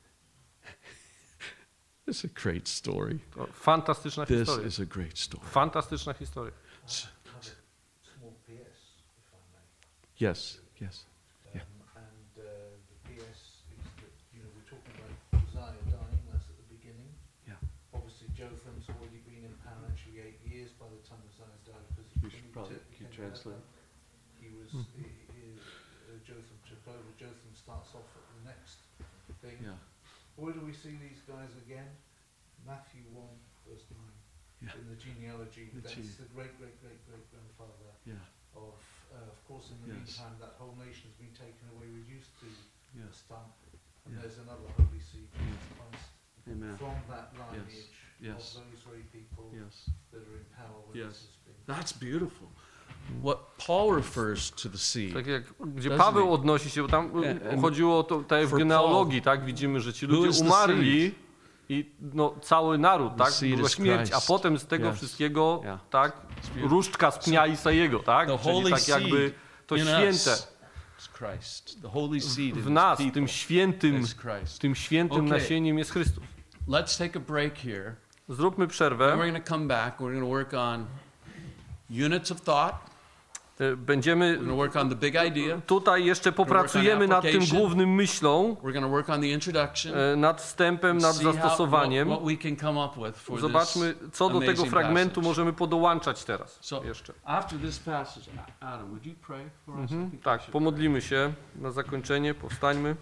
It's a great story. To fantastyczna This historia. is a great story. Fantastyczna historia. Small PS, if I may. Yes, yes. Yeah. And the PS is that, we're talking about Uzziah dying, that's at the beginning. Yeah. Obviously, Jotham's already been in power actually 8 years by the time Uzziah's died, because You should probably translate. he was, Jotham took over. Jotham starts off at the next thing. Yeah. Where do we see these guys again? Matthew 1, verse 9. Yeah. In the genealogy, The that's gene- the great-great-great-great-grandfather Yeah. of course, in the Yes. meantime, that whole nation has been taken away, reduced to a Yes. stump, and Yeah. there's another holy seed, Jesus Christ, Amen. from that lineage Yes. of those very people Yes. that are in power when Yes. this has been. That's beautiful. What Paul refers to the seed. Tak jak, gdzie Doesn't Paweł he? odnosi się, bo tam And chodziło o to, tak w for genealogii, tak, widzimy, że ci who ludzie is the umarli i cały naród, tak, seed była is śmierć, a Christ. potem z tego Yes. wszystkiego, Yeah. tak, różdżka z pnia Isaiego, tak, The czyli holy tak jakby seed to in święte us is Christ. The holy seed w in nas, his tym people świętym, is Christ. tym świętym Okay. nasieniem jest Chrystus. Let's take a break here. Zróbmy Then przerwę. we're going to come back. We're going to work on units of thought. Będziemy We're going to work on the big idea. tutaj jeszcze popracujemy nad tym głównym myślą, We're going to work on the introduction. nad wstępem, nad See how- zastosowaniem. what we can come up with for Zobaczmy, this co do tego amazing fragmentu passage. możemy podołączać teraz So, jeszcze. after this passage, Adam, would you pray for us? I think we Tak, should pomodlimy się na zakończenie, powstańmy.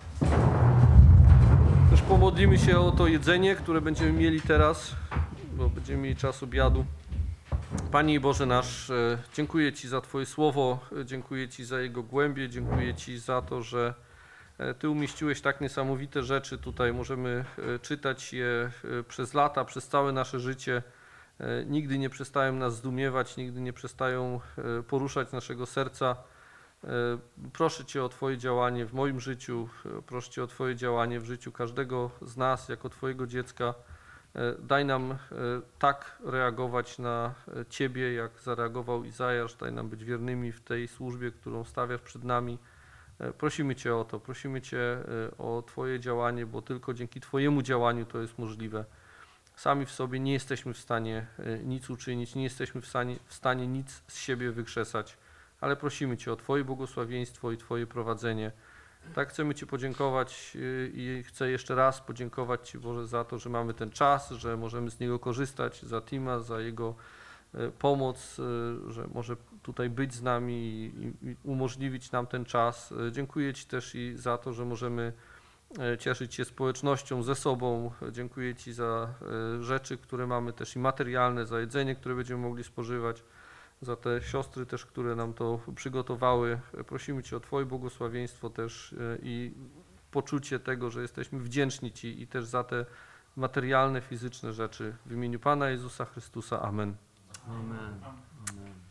Też pomodlimy się o to jedzenie, które będziemy mieli teraz, bo będziemy mieli czas obiadu. Panie Boże nasz, dziękuję Ci za Twoje słowo, dziękuję Ci za jego głębie, dziękuję Ci za to, że Ty umieściłeś tak niesamowite rzeczy tutaj. Możemy czytać je przez lata, przez całe nasze życie. Nigdy nie przestają nas zdumiewać, nigdy nie przestają poruszać naszego serca. Proszę Cię o Twoje działanie w moim życiu, proszę Cię o Twoje działanie w życiu każdego z nas jako Twojego dziecka. Daj nam tak reagować na Ciebie, jak zareagował Izajasz. Daj nam być wiernymi w tej służbie, którą stawiasz przed nami. Prosimy Cię o to, prosimy Cię o Twoje działanie, bo tylko dzięki Twojemu działaniu to jest możliwe. Sami w sobie nie jesteśmy w stanie nic uczynić, nie jesteśmy w stanie nic z siebie wykrzesać, ale prosimy Cię o Twoje błogosławieństwo i Twoje prowadzenie. Tak chcemy Ci podziękować i chcę jeszcze raz podziękować Ci, Boże, za to, że mamy ten czas, że możemy z niego korzystać, za Tima, za jego pomoc, że może tutaj być z nami i umożliwić nam ten czas. Dziękuję Ci też i za to, że możemy cieszyć się społecznością ze sobą. Dziękuję Ci za rzeczy, które mamy też i materialne, za jedzenie, które będziemy mogli spożywać. za te siostry też, które nam to przygotowały. Prosimy Cię o Twoje błogosławieństwo też i poczucie tego, że jesteśmy wdzięczni Ci i też za te materialne, fizyczne rzeczy. W imieniu Pana Jezusa Chrystusa. Amen. Amen. Amen.